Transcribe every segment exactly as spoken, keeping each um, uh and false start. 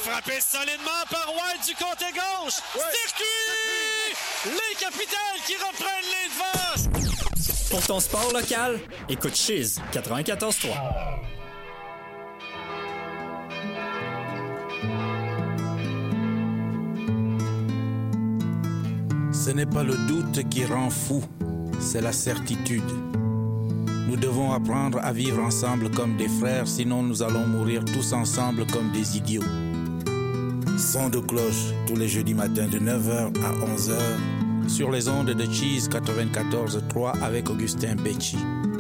frappé solidement par White du côté gauche. Ouais. Circuit! Les Capitals qui reprennent les devants. Pour ton sport local, écoute Chiz quatre-vingt-quatorze trois. Ce n'est pas le doute qui rend fou, c'est la certitude. Nous devons apprendre à vivre ensemble comme des frères, sinon nous allons mourir tous ensemble comme des idiots. Son de cloche tous les jeudis matins de neuf heures à onze heures sur les ondes de Cheese quatre-vingt-quatorze trois avec Augustin Becci.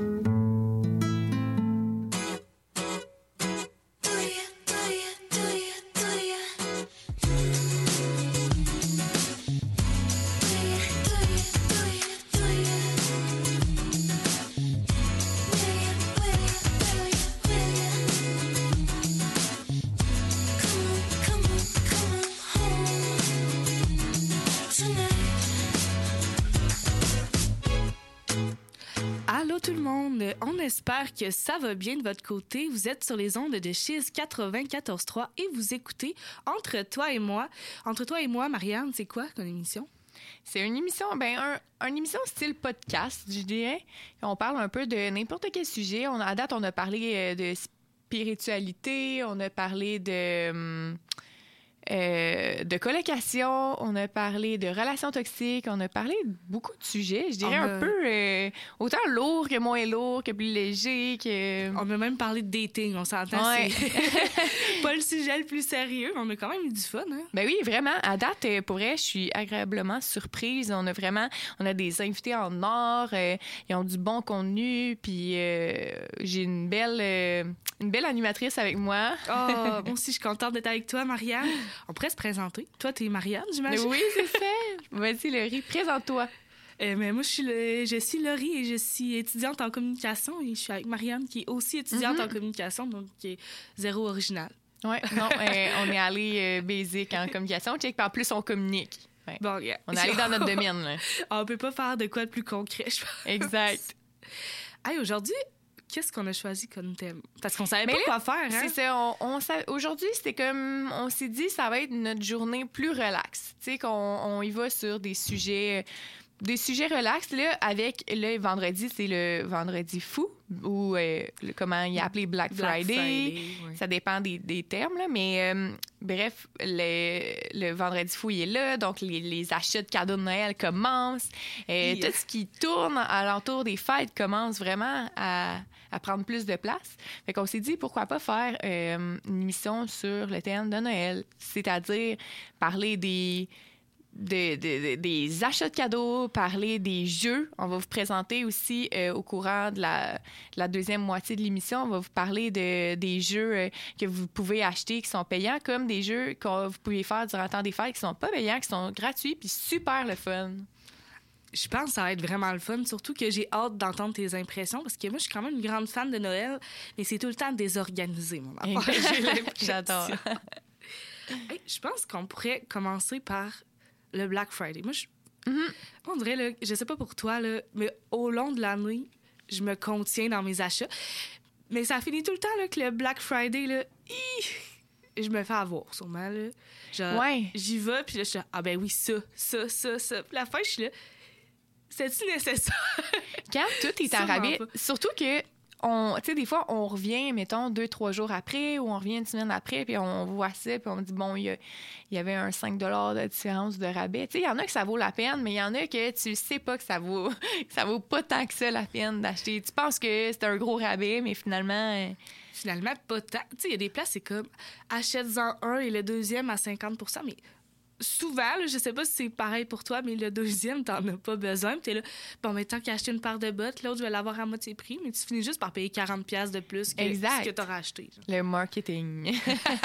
J'espère que ça va bien de votre côté. Vous êtes sur les ondes de Chiz quatre-vingt-quatorze trois et vous écoutez Entre toi et moi. Entre toi et moi, Marianne, c'est quoi comme émission? C'est une émission, ben un, une émission style podcast, je dirais. On parle un peu de n'importe quel sujet. On, à date, on a parlé de spiritualité, on a parlé de... Hum, Euh, de colocation, on a parlé de relations toxiques, on a parlé de beaucoup de sujets, je dirais a... un peu euh, autant lourd que moins lourd, que plus léger, que... On a même parlé de dating, on s'entend, ouais. C'est pas le sujet le plus sérieux, mais on a quand même eu du fun, hein? Ben oui, vraiment, à date, pour vrai, je suis agréablement surprise, on a vraiment, on a des invités en or, euh, ils ont du bon contenu, puis euh, j'ai une belle, euh, une belle animatrice avec moi. Oh, moi aussi, je suis contente d'être avec toi, Marianne. On pourrait se présenter. Toi, t'es Marianne, j'imagine? Oui, c'est fait. Vas-y, Laurie, présente-toi. Euh, mais moi, je suis, le, je suis Laurie et je suis étudiante en communication et je suis avec Marianne qui est aussi étudiante mm-hmm. en communication, donc qui est zéro original. Oui, non, euh, on est allé euh, basic en communication, check, puis en plus, on communique. Ouais. Bon, yeah. On est allé dans notre domaine. Là. On peut pas faire de quoi de plus concret, je pense. Exact. Hey, aujourd'hui, qu'est-ce qu'on a choisi comme thème? Parce qu'on savait mais pas là, quoi faire, hein? C'est ça. On, on, aujourd'hui, c'était comme... On s'est dit, ça va être notre journée plus relaxe. Tu sais, qu'on on y va sur des sujets... Des sujets relax, là, avec, le vendredi, c'est le vendredi fou, ou euh, le, comment il est appelé Black, Black Friday. Friday oui. Ça dépend des, des termes, là, mais euh, bref, le, le vendredi fou, il est là, donc les, les achats de cadeaux de Noël commencent. Et yeah. Tout ce qui tourne alentour des fêtes commence vraiment à, à prendre plus de place. Fait qu'on s'est dit, pourquoi pas faire euh, une émission sur le thème de Noël, c'est-à-dire parler des... De, de, de, des achats de cadeaux, parler des jeux. On va vous présenter aussi euh, au courant de la, de la deuxième moitié de l'émission, on va vous parler de, des jeux euh, que vous pouvez acheter qui sont payants, comme des jeux que vous pouvez faire durant le temps des fêtes qui sont pas payants, qui sont gratuits puis super le fun. Je pense que ça va être vraiment le fun, surtout que j'ai hâte d'entendre tes impressions, parce que moi, je suis quand même une grande fan de Noël, mais c'est tout le temps désorganisé, mon affaire. J'ai l'impression. J'adore. Hey, je pense qu'on pourrait commencer par le Black Friday. Moi, je, mm-hmm. on dirait, là, je sais pas pour toi, là, mais au long de l'année, je me contiens dans mes achats. Mais ça finit tout le temps là, que le Black Friday, là, hi, je me fais avoir, sûrement. Là. Genre, ouais. J'y vais, puis là, je suis là, ah ben oui, ça, ça, ça, ça. Puis la fin, je suis là, c'est-tu nécessaire? Quand tout est en rabais, surtout que on, tu sais, des fois, on revient, mettons, deux, trois jours après, ou on revient une semaine après, puis on voit ça, puis on dit, bon, il y, y avait un cinq dollars de différence de rabais. Tu sais, il y en a que ça vaut la peine, mais il y en a que tu sais pas que ça vaut, que ça vaut pas tant que ça la peine d'acheter. Tu penses que c'est un gros rabais, mais finalement... Euh... Finalement, pas tant. Tu sais, il y a des places, c'est comme, achète-en un et le deuxième à cinquante pour cent, mais... Souvent, là, je sais pas si c'est pareil pour toi, mais le deuxième, t'en as pas besoin. Puis t'es là, bon, mais tant qu'à acheter une paire de bottes, l'autre, je vais l'avoir à moitié prix, mais tu finis juste par payer quarante dollars de plus que exact. Ce que t'auras acheté. Genre. Le marketing.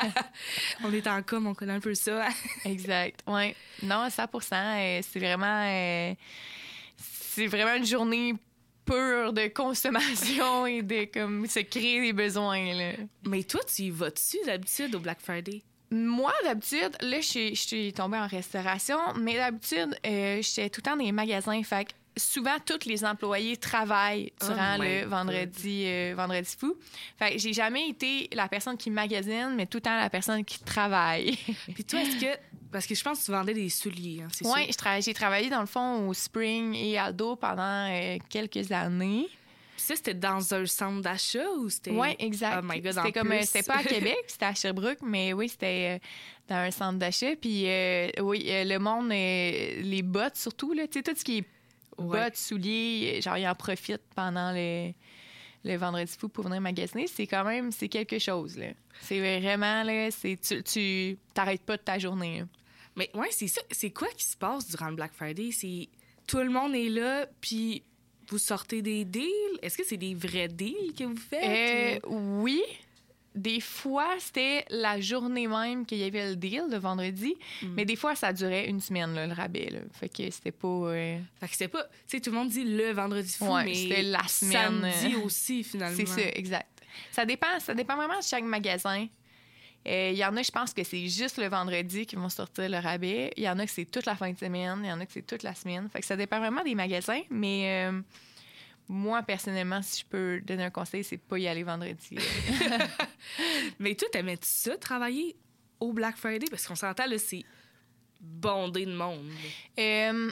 On est en com, on connaît un peu ça. Exact, oui. Non, à cent pour cent, euh, c'est vraiment... Euh, c'est vraiment une journée pure de consommation et de comme, se créer des besoins. Là. Mais toi, tu y vas-tu d'habitude au Black Friday? Moi, d'habitude, là, je suis tombée en restauration, mais d'habitude, euh, j'étais tout le temps dans les magasins. Fait que souvent, tous les employés travaillent durant Oh le vendredi, euh, vendredi fou. Fait que j'ai jamais été la personne qui magasine, mais tout le temps la personne qui travaille. Puis toi, est-ce que... Parce que je pense que tu vendais des souliers, hein, c'est Oui, ça? je tra- j'ai travaillé dans le fond au Spring et Aldo pendant euh, quelques années. Puis ça, c'était dans un centre d'achat ou c'était... Oui, exact. Oh my God, en c'était comme, euh, plus. c'était pas à Québec, c'était à Sherbrooke, mais oui, c'était euh, dans un centre d'achat. Puis euh, oui, euh, le monde, euh, les bottes surtout, là, tu sais, tout ce qui est Ouais. bottes, souliers, genre, ils en profitent pendant le, le vendredi fou pour venir magasiner. C'est quand même, c'est quelque chose, là. C'est vraiment, là, c'est, tu, tu t'arrêtes pas de ta journée, là. Mais ouais, c'est ça. C'est quoi qui se passe durant le Black Friday? C'est tout le monde est là, puis vous sortez des deals? Est-ce que c'est des vrais deals que vous faites? Euh, oui. Des fois, c'était la journée même qu'il y avait le deal, le vendredi. Mm. Mais des fois, ça durait une semaine, là, le rabais. Là. Fait que c'était pas... euh, Fait que c'était pas... Tu sais, tout le monde dit le vendredi fou, Ouais, mais c'était la semaine. samedi aussi, finalement. C'est ça, exact. Ça dépend, ça dépend vraiment de chaque magasin. Il euh, y en a, je pense que c'est juste le vendredi qu'ils vont sortir le rabais. Il y en a que c'est toute la fin de semaine. Il y en a que c'est toute la semaine. Fait que ça dépend vraiment des magasins. Mais euh, moi, personnellement, si je peux donner un conseil, c'est pas y aller vendredi. Mais toi, t'aimais-tu ça, travailler au Black Friday? Parce qu'on s'entend, là, c'est bondé de monde. Euh,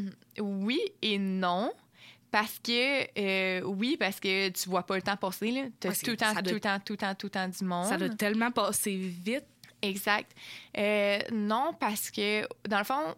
oui et non. Parce que, euh, oui, parce que tu vois pas le temps passer, là. T'as Ouais, c'est- tout le temps, ça tout doit- le temps, tout le temps, tout le temps du monde. Ça doit tellement passer vite. Exact. Euh, non, parce que, dans le fond,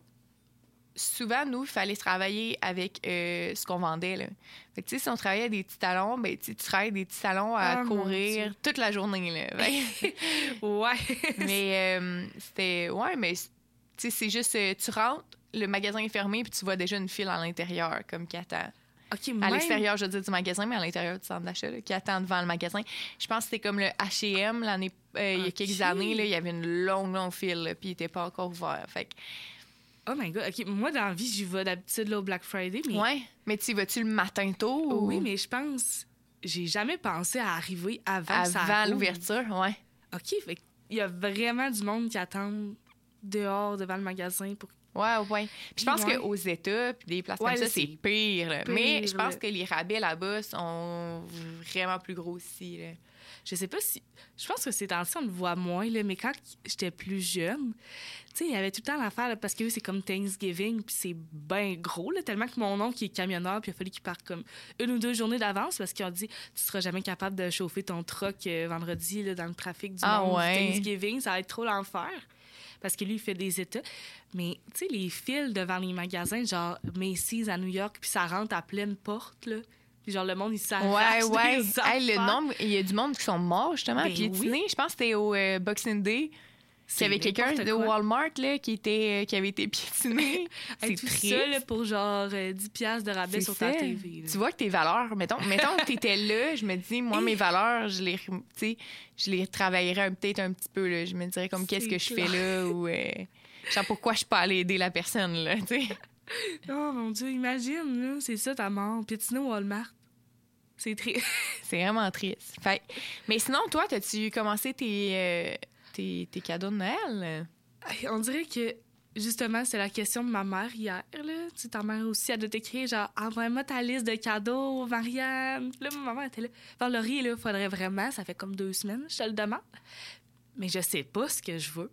souvent, nous, il fallait travailler avec euh, ce qu'on vendait, là. Fait que, tu sais, si on travaillait des petits talons, ben, tu tu travailles des petits talons à Ah, mon courir Dieu. toute la journée, là. Fait que- Ouais. mais euh, c'était... Ouais, mais, tu sais, c'est juste... euh, tu rentres, le magasin est fermé, puis tu vois déjà une file à l'intérieur, comme qui attend. OK, À même... l'extérieur, je veux dire, du magasin, mais à l'intérieur du centre d'achat, là, qui attend devant le magasin. Je pense que c'était comme le H et M, l'année, euh, il y a Ok. quelques années, là, il y avait une longue, longue file, là, puis il n'était pas encore ouvert. Fait que, Oh my God. OK, moi, dans la vie, j'y vais d'habitude là, au Black Friday, mais... ouais. Mais tu y vas-tu le matin tôt? Ou Oui, mais je pense... J'ai jamais pensé à arriver avant, que ça avant rouvre. l'ouverture, ouais. OK, fait il y a vraiment du monde qui attend dehors, devant le magasin pour... Ouais, ouais. Puis je pense Ouais. qu'aux États, puis des places Ouais, comme ça, là, c'est c'est pire, là. pire, Mais je pense là. que les rabais là-bas sont vraiment plus gros aussi, là. Je sais pas si... Je pense que ces temps-ci, on le voit moins, là, mais quand j'étais plus jeune, tu sais, il y avait tout le temps l'affaire, là, parce que eux, c'est comme Thanksgiving, puis c'est bien gros, là, tellement que mon oncle, qui est camionneur, puis il a fallu qu'il parte comme une ou deux journées d'avance, parce qu'ils ont dit, tu seras jamais capable de chauffer ton truck euh, vendredi, là, dans le trafic du Ah monde ouais. du Thanksgiving, ça va être trop l'enfer. Parce que lui, il fait des États. Mais, tu sais, les files devant les magasins, genre Macy's à New York, puis ça rentre à pleine porte, là. Puis genre, le monde, il s'arrache Ouais, ouais. des Hey, le affaires. nombre, il y a du monde qui sont morts, justement, Ben piétinés. Je pense que c'était au euh, Boxing Day. C'est Qu'il y avait quelqu'un n'importe de quoi. Walmart là, qui, était, euh, qui avait été piétiné. Hey, C'est tout triste. ça là, pour genre euh, dix piastres de rabais C'est sur ça. ta T V. là. Tu vois que tes valeurs, mettons, mettons que tu étais là, je me dis, moi, mes valeurs, je les, tu sais, je les travaillerais un- peut-être un petit peu. Là. Je me dirais comme, qu'est-ce que je C'est fais là? Ou, euh, genre, pourquoi je suis pas allée aider la personne, là, tu sais? Oh mon Dieu, imagine, là, c'est ça ta mort. Piétiner au Walmart. C'est triste. C'est vraiment triste. Fait, mais sinon, toi, as-tu commencé tes, euh, tes, tes cadeaux de Noël? On dirait que, justement, c'est la question de ma mère hier, là. Tu sais, ta mère aussi, elle doit t'écrire, genre, envoie-moi ta liste de cadeaux, Marianne. Puis là, ma maman était là. Bon, Laurie, là, faudrait vraiment, ça fait comme deux semaines, je te le demande. Mais je sais pas ce que je veux.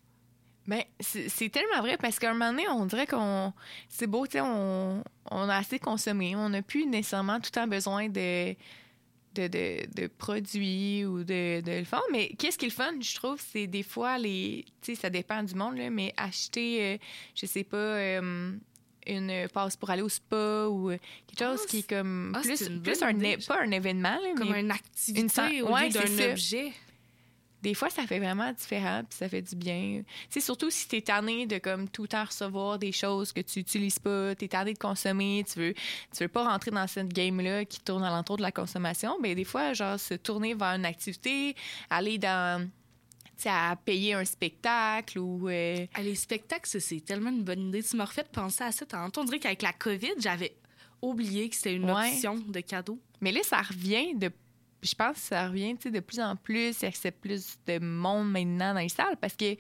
Ben, c'est c'est tellement vrai parce qu'à un moment donné, on dirait qu'on. C'est beau, tu sais, on, on a assez consommé. On n'a plus nécessairement tout le temps besoin de, de, de, de produits ou de, de le fun. Mais qu'est-ce qui est le fun, je trouve, c'est des fois les. Tu sais, ça dépend du monde, là, mais acheter, euh, je sais pas, euh, une passe pour aller au spa ou quelque chose Ah, qui est comme. ah, c'est plus une plus bonne un. idée, é- Pas un événement, là, Comme mais une activité une sen- au ouais, lieu c'est d'un ça. objet. des fois, ça fait vraiment différent, puis ça fait du bien. Tu sais, surtout si t'es tanné de comme tout le temps recevoir des choses que tu utilises pas, t'es tanné de consommer, tu veux, tu veux pas rentrer dans cette game-là qui tourne alentour de la consommation, bien, des fois, genre, se tourner vers une activité, aller dans, tu sais, à payer un spectacle ou... euh, Ah, les spectacles, ça, c'est tellement une bonne idée. Tu m'as refait penser à ça tantôt. On dirait qu'avec la COVID, j'avais oublié que c'était une Ouais. option de cadeau. Mais là, ça revient de je pense que ça revient, tu sais, de plus en plus, il accepte plus de monde maintenant dans les salles parce que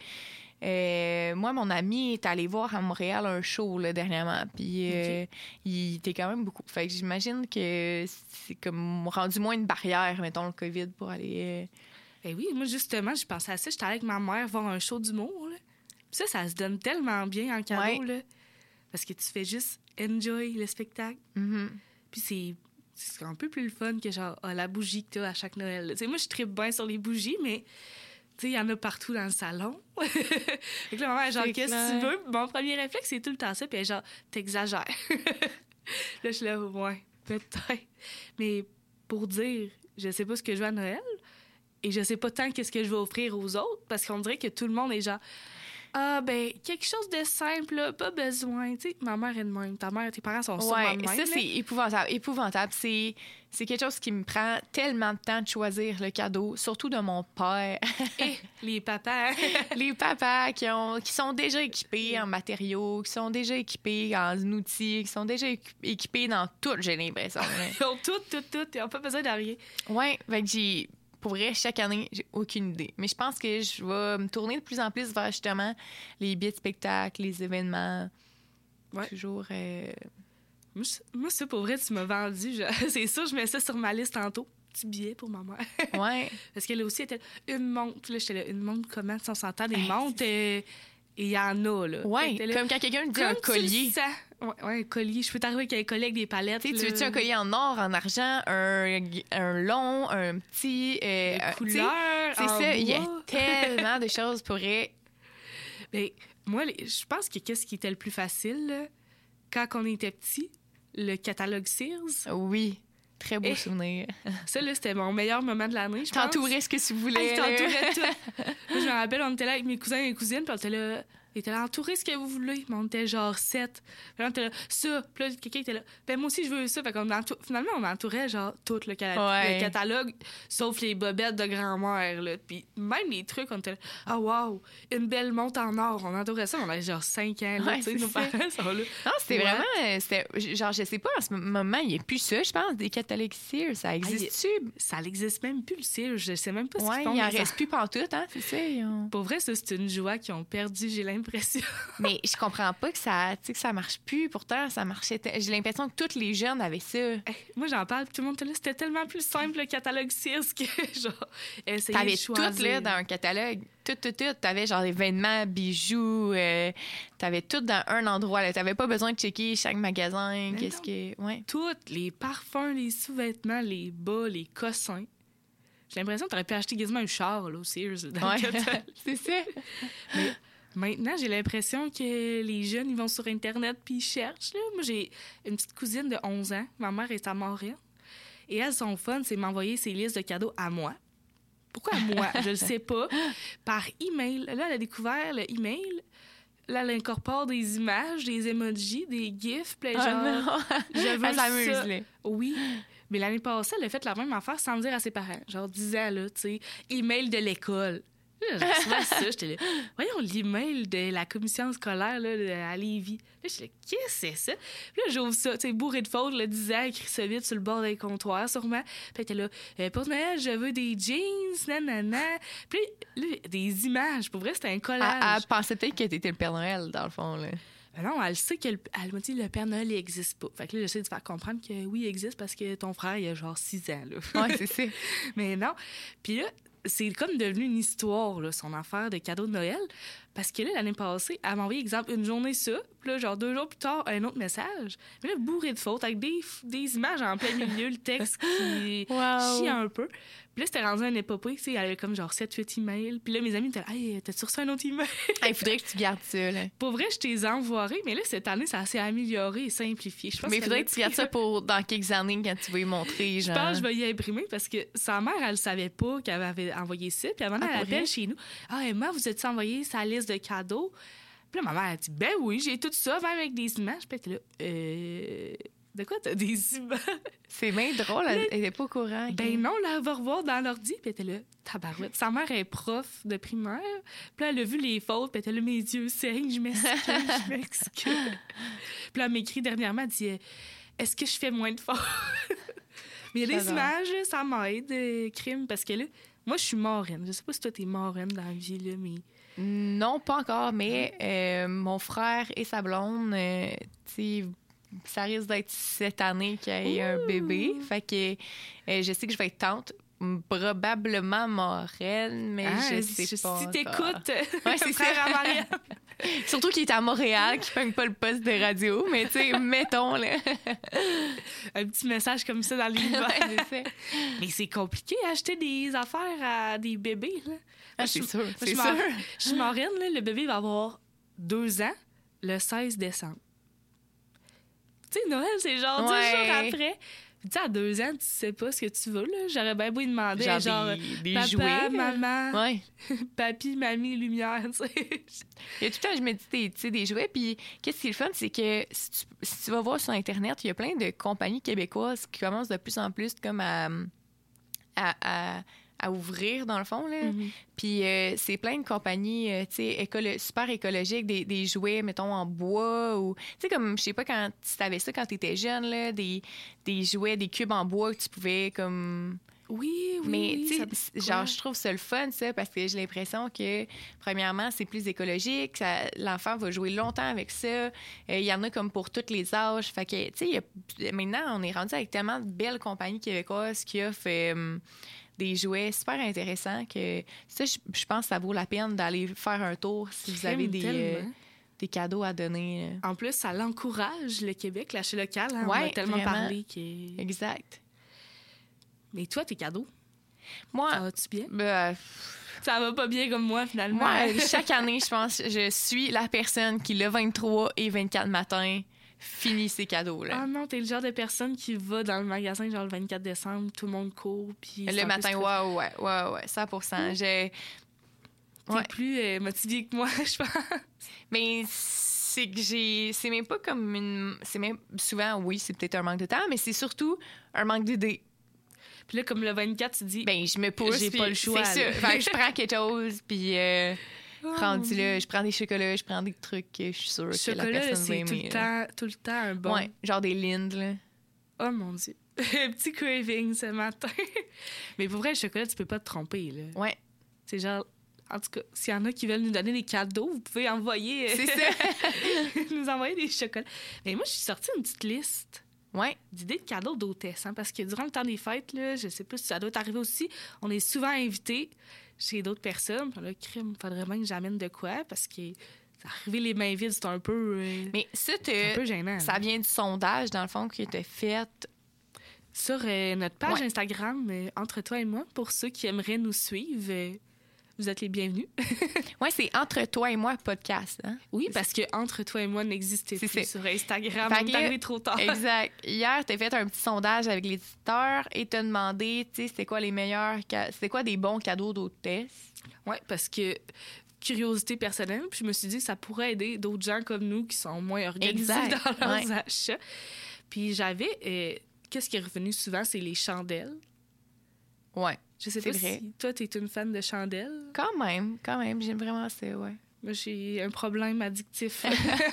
euh, moi, mon ami est allé voir à Montréal un show là, dernièrement, puis euh, okay. il était quand même beaucoup. Fait que j'imagine que c'est comme rendu moins une barrière, mettons, le COVID pour aller... Euh... Ben oui, moi, justement, je pensais à ça. J'étais allée avec ma mère voir un show d'humour, là. Puis ça, ça se donne tellement bien en cadeau, ouais. là. Parce que tu fais juste enjoy le spectacle. Mm-hmm. Puis c'est... C'est un peu plus le fun que genre ah, la bougie que tu as à chaque Noël. Tu sais, moi, je tripe bien sur les bougies, mais tu sais, il y en a partout dans le salon. Fait que là, maman, genre, qu'est-ce que tu veux? Mon premier réflexe, c'est tout le temps ça. Puis elle, genre, t'exagères. Là, je suis là, ouais, peut-être. Mais pour dire, je sais pas ce que je veux à Noël et je sais pas tant qu'est-ce que je vais offrir aux autres parce qu'on dirait que tout le monde est genre... Ah, ben, quelque chose de simple, là, pas besoin. Tu sais, ma mère est de même. Ta mère, tes parents sont sûrement de même. Ça, c'est épouvantable. Épouvantable. C'est, c'est quelque chose qui me prend tellement de temps de choisir le cadeau, surtout de mon père. Et les papas. Les papas qui, ont, qui sont déjà équipés en matériaux, qui sont déjà équipés en outils, qui sont déjà équipés dans tout, j'ai l'impression. Ils ont tout, tout, tout. Ils n'ont pas besoin de rien. Oui, fait que j'ai... Pour vrai, chaque année, j'ai aucune idée. Mais je pense que je vais me tourner de plus en plus vers justement les billets de spectacle, les événements. Ouais. Toujours. Euh... Moi, moi, ça, pour vrai, tu m'as vendu. Je... C'est sûr, je mets ça sur ma liste tantôt. Petit billet pour ma mère. Ouais. Parce qu'elle aussi était une montre. Là, j'étais là, une montre, comment on s'entend des montres? Et il y en a, là. Ouais. Là, comme quand quelqu'un dit un collier. Ouais, ouais, un collier. Je peux t'arriver avec un collier avec des palettes. Tu veux-tu un collier en or, en argent, un, un long, un petit. Euh, Des couleurs. C'est ça. Il y a tellement de choses pour. Mais moi, les, je pense que qu'est-ce qui était le plus facile, là, quand on était petit, le catalogue Sears. Oui. Très beau Et souvenir. Ça, là, c'était mon meilleur moment de l'année, je pense. T'entourais ce que tu voulais. Hey, t'entourais tout. Moi, je me rappelle, on était là avec mes cousins et cousines, puis on était là... Il était là, entourez ce que vous voulez. Mais on était genre sept. Puis là, on était là, ça. Puis là, quelqu'un était là, ben moi aussi, je veux ça. Fait qu'on entour... Finalement, on entourait genre tout le, cal... ouais. le catalogue, sauf les bobettes de grand-mère. Là. Puis même les trucs, on était là, ah, oh, wow, une belle montre en or. On entourait ça, on avait genre cinq ans. Là, ouais, nos parents sont là. Non, c'était ouais. vraiment. C'était... Genre, je sais pas, en ce moment, il n'y a plus ça, je pense, des catalogues Sears. Ça existe-tu? Ah, ça n'existe même plus, le Sears. Je sais même pas ce ouais, qu'ils font. Il en reste plus pantoute, hein, c'est ça. Ont... Pour vrai, ça, c'est une joie qu'ils ont perdu, j'ai l'impression. Mais je comprends pas que ça, tu sais, que ça marche plus. Pourtant, ça marchait. T- J'ai l'impression que tous les jeunes avaient ça. Hey, moi, j'en parle, tout le monde était là. C'était tellement plus simple, le catalogue Sears, que genre, essayer T'avais de choisir. tout, là, dans un catalogue. Tout, tout, tout. T'avais genre des vêtements, bijoux. Euh, t'avais tout dans un endroit, là. T'avais pas besoin de checker chaque magasin. Mais qu'est-ce non. que. Ouais. Tout, les parfums, les sous-vêtements, les bas, les cossins. J'ai l'impression que t'aurais pu acheter quasiment un char, là, au Sears. Dans ouais. le catalogue. C'est ça. Mais maintenant, j'ai l'impression que les jeunes, ils vont sur Internet puis ils cherchent. Là. Moi, j'ai une petite cousine de onze ans. Ma mère est à Montréal. Et elle, son fun, c'est m'envoyer ses listes de cadeaux à moi. Pourquoi à moi? Je le sais pas. Par email. Là, elle a découvert le email. Là, elle incorpore des images, des emojis, des gifs. Puis genre, oh non. Je veux elle s'amuse, ça. Là. Oui. Mais l'année passée, elle a fait la même affaire sans le dire à ses parents. Genre dix ans, là, tu sais, email de l'école. Là, j'ai reçu ça, j'étais là, voyons l'email de la commission scolaire là, à Lévis. Là, j'étais là, qu'est-ce que c'est ça? Puis là, j'ouvre ça, tu sais, bourré de fautes, le dix ans, écrit ça vite sur le bord des comptoirs, sûrement. Puis elle était là, euh, pour Noël, je veux des jeans, nanana. Puis là, des images, pour vrai, c'était un collage. Elle, elle pensait peut-être que t'étais le Père Noël, dans le fond, là. Ben non, elle sait qu'elle elle m'a dit le Père Noël, il n'existe pas. Fait que là, j'essaie de faire comprendre que oui, il existe parce que ton frère, il a genre six ans, là. Ouais, c'est ça. Mais non. Puis là, c'est comme devenu une histoire, là, son affaire de cadeau de Noël. Parce que là, l'année passée, elle m'a envoyé, exemple, une journée ça. Puis là, genre deux jours plus tard, un autre message. Mais là, bourré de fautes, avec des, des images en plein milieu, le texte qui wow. chie un peu. Puis là, c'était rendu un épopée, tu sais, elle avait comme genre sept huit emails. Puis là, mes amis étaient là, hey, t'as-tu reçu un autre email? Il faudrait que tu gardes ça, là. Pour vrai, je t'ai envoyé, mais là, cette année, ça s'est amélioré et simplifié. Je pense mais il faudrait que tu gardes ça pour dans quelques années quand tu vas y montrer. Genre. Je pense que je vais y imprimer parce que sa mère, elle savait pas qu'elle avait envoyé ça. Puis avant, ah, elle appelle chez nous. Ah, Emma, vous êtes envoyé sa liste de cadeaux? Puis là, ma mère a dit, ben oui, j'ai tout ça, même avec des images. Puis elle était là, euh. De quoi t'as des images? C'est bien drôle, elle était pas au courant. Ben okay. Non, là, elle va revoir dans l'ordi, puis elle était là, tabarouette. Sa mère est prof de primaire, puis là, elle a vu les fautes, puis elle était là, mes yeux saignent, je m'excuse, je m'excuse. Puis là, elle m'écrit dernièrement, elle dit, est-ce que je fais moins de fautes? Mais il y a des J'adore. images, là, ça m'aide, euh, crime, parce que là, moi, je suis marraine. Je sais pas si toi, t'es marraine dans la vie, là, mais... Non, pas encore, mais euh, mon frère et sa blonde, euh, tu sais, ça risque d'être cette année qu'il y ait un bébé. Fait que euh, je sais que je vais être tante, probablement marraine, mais Ah, je sais si pas Si encore. t'écoutes, Ouais, c'est frère ça. à Marianne. Surtout qu'il est à Montréal, qu'il pogne pas le poste de radio, mais tu sais, mettons, là. Un petit message comme ça dans l'univers. Ouais, c'est ça. Mais c'est compliqué acheter des affaires à des bébés, là. Ah, Moi, c'est je- sûr, moi, c'est je sûr. m'en- Je suis marraine, là. Le bébé va avoir deux ans le seize décembre. Tu sais, Noël, c'est genre Ouais. deux jours après. Tu sais, à deux ans, tu sais pas ce que tu veux, là. J'aurais bien beau lui demander, genre, Genre, des, des papa, jouets. maman, Ouais. papi, mamie, lumière, tu sais. Il y a tout le temps, je me dis, des, tu sais, des jouets. Puis, qu'est-ce qui est le fun, c'est que si tu, si tu vas voir sur Internet, il y a plein de compagnies québécoises qui commencent de plus en plus comme à, à, à, à ouvrir, dans le fond. Là. Mhm. Puis, euh, c'est plein de compagnies, euh, tu sais, écolo- super écologiques, des, des jouets, mettons, en bois ou... Tu sais, comme, je sais pas, quand si t'avais ça quand t'étais jeune, là, des, des jouets, des cubes en bois que tu pouvais, comme... Oui, oui, Mais, oui, tu ça- sais, quoi? genre, je trouve ça le fun, ça, parce que j'ai l'impression que, premièrement, c'est plus écologique. ça- L'enfant va jouer longtemps avec ça. Euh, Il y en a comme pour tous les âges. Fait que, tu sais, il y a- maintenant, on est rendu avec tellement de belles compagnies québécoises qui offrent euh, des jouets super intéressants que, ça, je, je pense que ça vaut la peine d'aller faire un tour si vous avez des, euh, Tellement. des cadeaux à donner. là. En plus, ça l'encourage, le Québec, l'achat local. Hein? On Ouais, a tellement vraiment. parlé que... Exact. Mais toi, tes cadeaux, Moi, ça va-tu bien? ben, Ça va pas bien comme moi, finalement. Moi, chaque année, je pense, je suis la personne qui, le vingt-trois et vingt-quatre matin, finit ses cadeaux. Là. Ah non, t'es le genre de personne qui va dans le magasin genre le vingt-quatre décembre, tout le monde court, puis... c'est le un peu matin, stressant. ouais, ouais, ouais, ouais, cent pour cent. J'ai... T'es Ouais. plus euh, motivée que moi, je pense. Mais c'est que j'ai... C'est même pas comme une... C'est même... Souvent, oui, c'est peut-être un manque de temps, mais c'est surtout un manque d'idées. Puis là, comme le vingt-quatre, tu dis... Ben, je me pousse, J'ai puis pas le choix, C'est là. ça. Fait que je prends quelque chose, puis euh, Oh, rendu mon là, je prends des chocolats, je prends des trucs que je suis sûre que la chocolat, là, personne va c'est tout aimer. le, là. temps, tout le temps un bon... Ouais, genre des Lindt, là. Oh mon Dieu. Petit craving ce matin. Mais pour vrai, le chocolat, tu peux pas te tromper, là. Ouais, C'est genre... En tout cas, s'il y en a qui veulent nous donner des cadeaux, vous pouvez envoyer... c'est ça. nous envoyer des chocolats. Mais moi, je suis sortie une petite liste Ouais. d'idées de cadeaux d'hôtesse, hein, parce que durant le temps des fêtes, là, je sais pas si ça doit t'arriver aussi, on est souvent invités chez d'autres personnes. Puis là, crime, faudrait bien que j'amène de quoi, parce que arriver les mains vides, c'est un peu, euh, Mais ça, c'est un peu te... gênant. ça là. vient du sondage, dans le fond, que tu as fait. Sur euh, notre page Ouais. Instagram, euh, Entre toi et moi, pour ceux qui aimeraient nous suivre, euh, vous êtes les bienvenus. Ouais, c'est Entre toi et moi podcast. Hein? Oui, parce que Entre toi et moi n'existait C'est plus ça. sur Instagram. Fait On que est là, arrivé trop tard. Exact. Hier, tu as fait un petit sondage avec l'éditeur et t'as demandé, tu sais, c'était quoi les meilleurs, ca- c'était quoi des bons cadeaux d'hôtesse? Oui, parce que curiosité personnelle, puis je me suis dit que ça pourrait aider d'autres gens comme nous qui sont moins organisés Exact, dans leurs ouais. achats. Puis j'avais... euh, qu'est-ce qui est revenu souvent, c'est les chandelles. Ouais. Je sais C'est pas vrai. si toi, t'es une fan de chandelles. Quand même, quand même, j'aime vraiment ça, ouais. Moi, j'ai un problème addictif.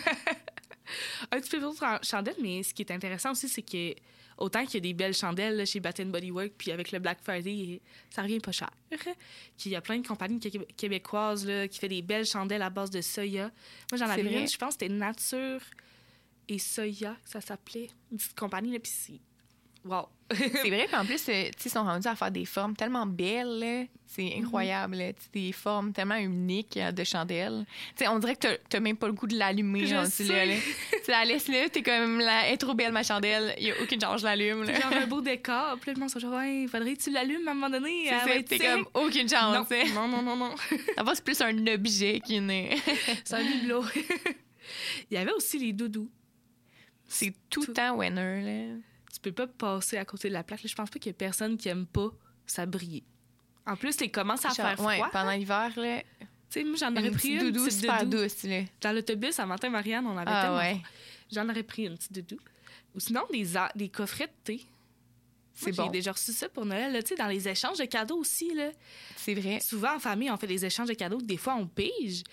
un petit peu d'autres en- chandelles, mais ce qui est intéressant aussi, c'est que autant qu'il y a des belles chandelles là, chez Bath and Body Works, puis avec le Black Friday, ça revient pas cher. Qu'il y a plein de compagnies qué- québécoises là, qui font des belles chandelles à base de soya. Moi, j'en C'est avais vrai? une, je pense que c'était Nature et Soya, que ça s'appelait. Une petite compagnie, là, puis c'est... Wow! C'est vrai, puis en plus, euh, tu sais, ils sont rendus à faire des formes tellement belles, là. C'est incroyable, là. Tu sais, des formes tellement uniques euh, de chandelles. Tu sais, on dirait que t'as- t'as même pas le goût de l'allumer, Je rendu sais. là, là. Tu la laisses là, t'es comme, la... elle est trop belle, ma chandelle, il y a aucune chance, je l'allume, là. Genre un beau décor. Puis là, le monde sont genre, ouais, faudrait que tu l'allumes à un moment donné. C'est elle va ça, être t'es sec. comme, aucune Non, chance, hein. non, non, non, non. Ça va, c'est plus un objet qu'une... C'est un bibelot. Il y avait aussi les doudous. c'est tout le Tout. temps winner, là. Tu peux pas passer à côté de la plaque. Là, je pense pas qu'il y a personne qui aime pas ça briller. En plus, il commence à Genre, faire froid. ouais, pendant l'hiver, là, Tu sais, moi, j'en aurais une pris petite une doudou petite super doudou. douce, là. Dans l'autobus, à matin, Marianne, on avait Ah tellement ouais, froid. J'en aurais pris une petite doudou. Ou sinon, des, a- des coffrets de thé. c'est Moi, bon. J'ai déjà reçu ça pour Noël. là. Tu sais, dans les échanges de cadeaux aussi. Là. C'est vrai. Souvent, en famille, on fait des échanges de cadeaux. Des fois, on pige.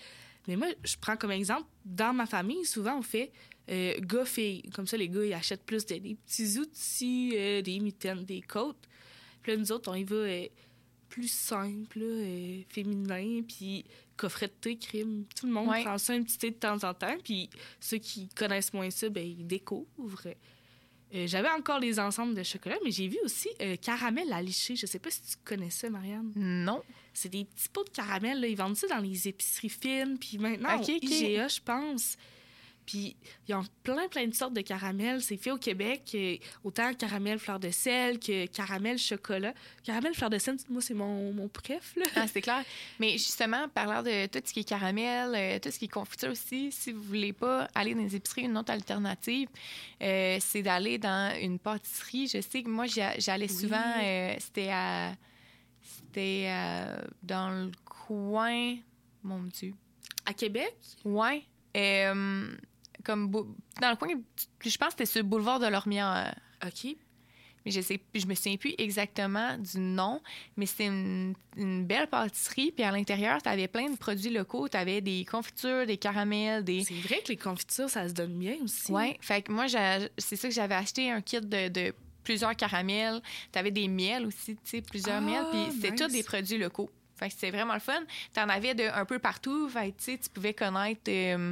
Mais moi, je prends comme exemple, dans ma famille, souvent, on fait euh, gars-filles. Comme ça, les gars, ils achètent plus de, des petits outils, euh, des mitaines, des côtes. Puis là, nous autres, on y va euh, plus simple, là, euh, féminin, puis coffret de thé, crime. Tout le monde Ouais. prend ça un petit thé de temps en temps, puis ceux qui connaissent moins ça, ben ils découvrent. Euh, j'avais encore les ensembles de chocolat, mais j'ai vu aussi euh, caramel à licher. Je sais pas si tu connais ça, Marianne. Non. C'est des petits pots de caramel, là. Ils vendent ça dans les épiceries fines, puis maintenant, Ok, au ok. I G A, je pense. Puis ils ont plein, plein de sortes de caramel. C'est fait au Québec, euh, autant caramel fleur de sel que caramel chocolat. Caramel fleur de sel, moi, c'est mon, mon préf, là. Ah, c'est clair. Mais justement, parlant de tout ce qui est caramel, euh, tout ce qui est confiture aussi, si vous voulez pas aller dans les épiceries, une autre alternative, euh, c'est d'aller dans une pâtisserie. Je sais que moi, j'y a- j'allais Oui. souvent, euh, c'était à... C'était euh, dans le coin... Mon Dieu. À Québec, Ouais. Euh, comme bou- dans le coin, je pense que c'était sur le boulevard de Lormière. OK. Mais je sais, je me souviens plus exactement du nom, mais c'était une, une belle pâtisserie. Puis à l'intérieur, tu avais plein de produits locaux. Tu avais des confitures, des caramels, des... C'est vrai que les confitures, ça se donne bien aussi. Ouais. Fait que moi, j'ai- c'est ça que j'avais acheté, un kit de, de plusieurs caramels. Tu avais des miels aussi, tu sais, plusieurs Ah, miels. Puis c'était nice. tous des produits locaux. Fait que c'était vraiment le fun. Tu en avais de, un peu partout. Fait que tu sais, tu pouvais connaître... euh,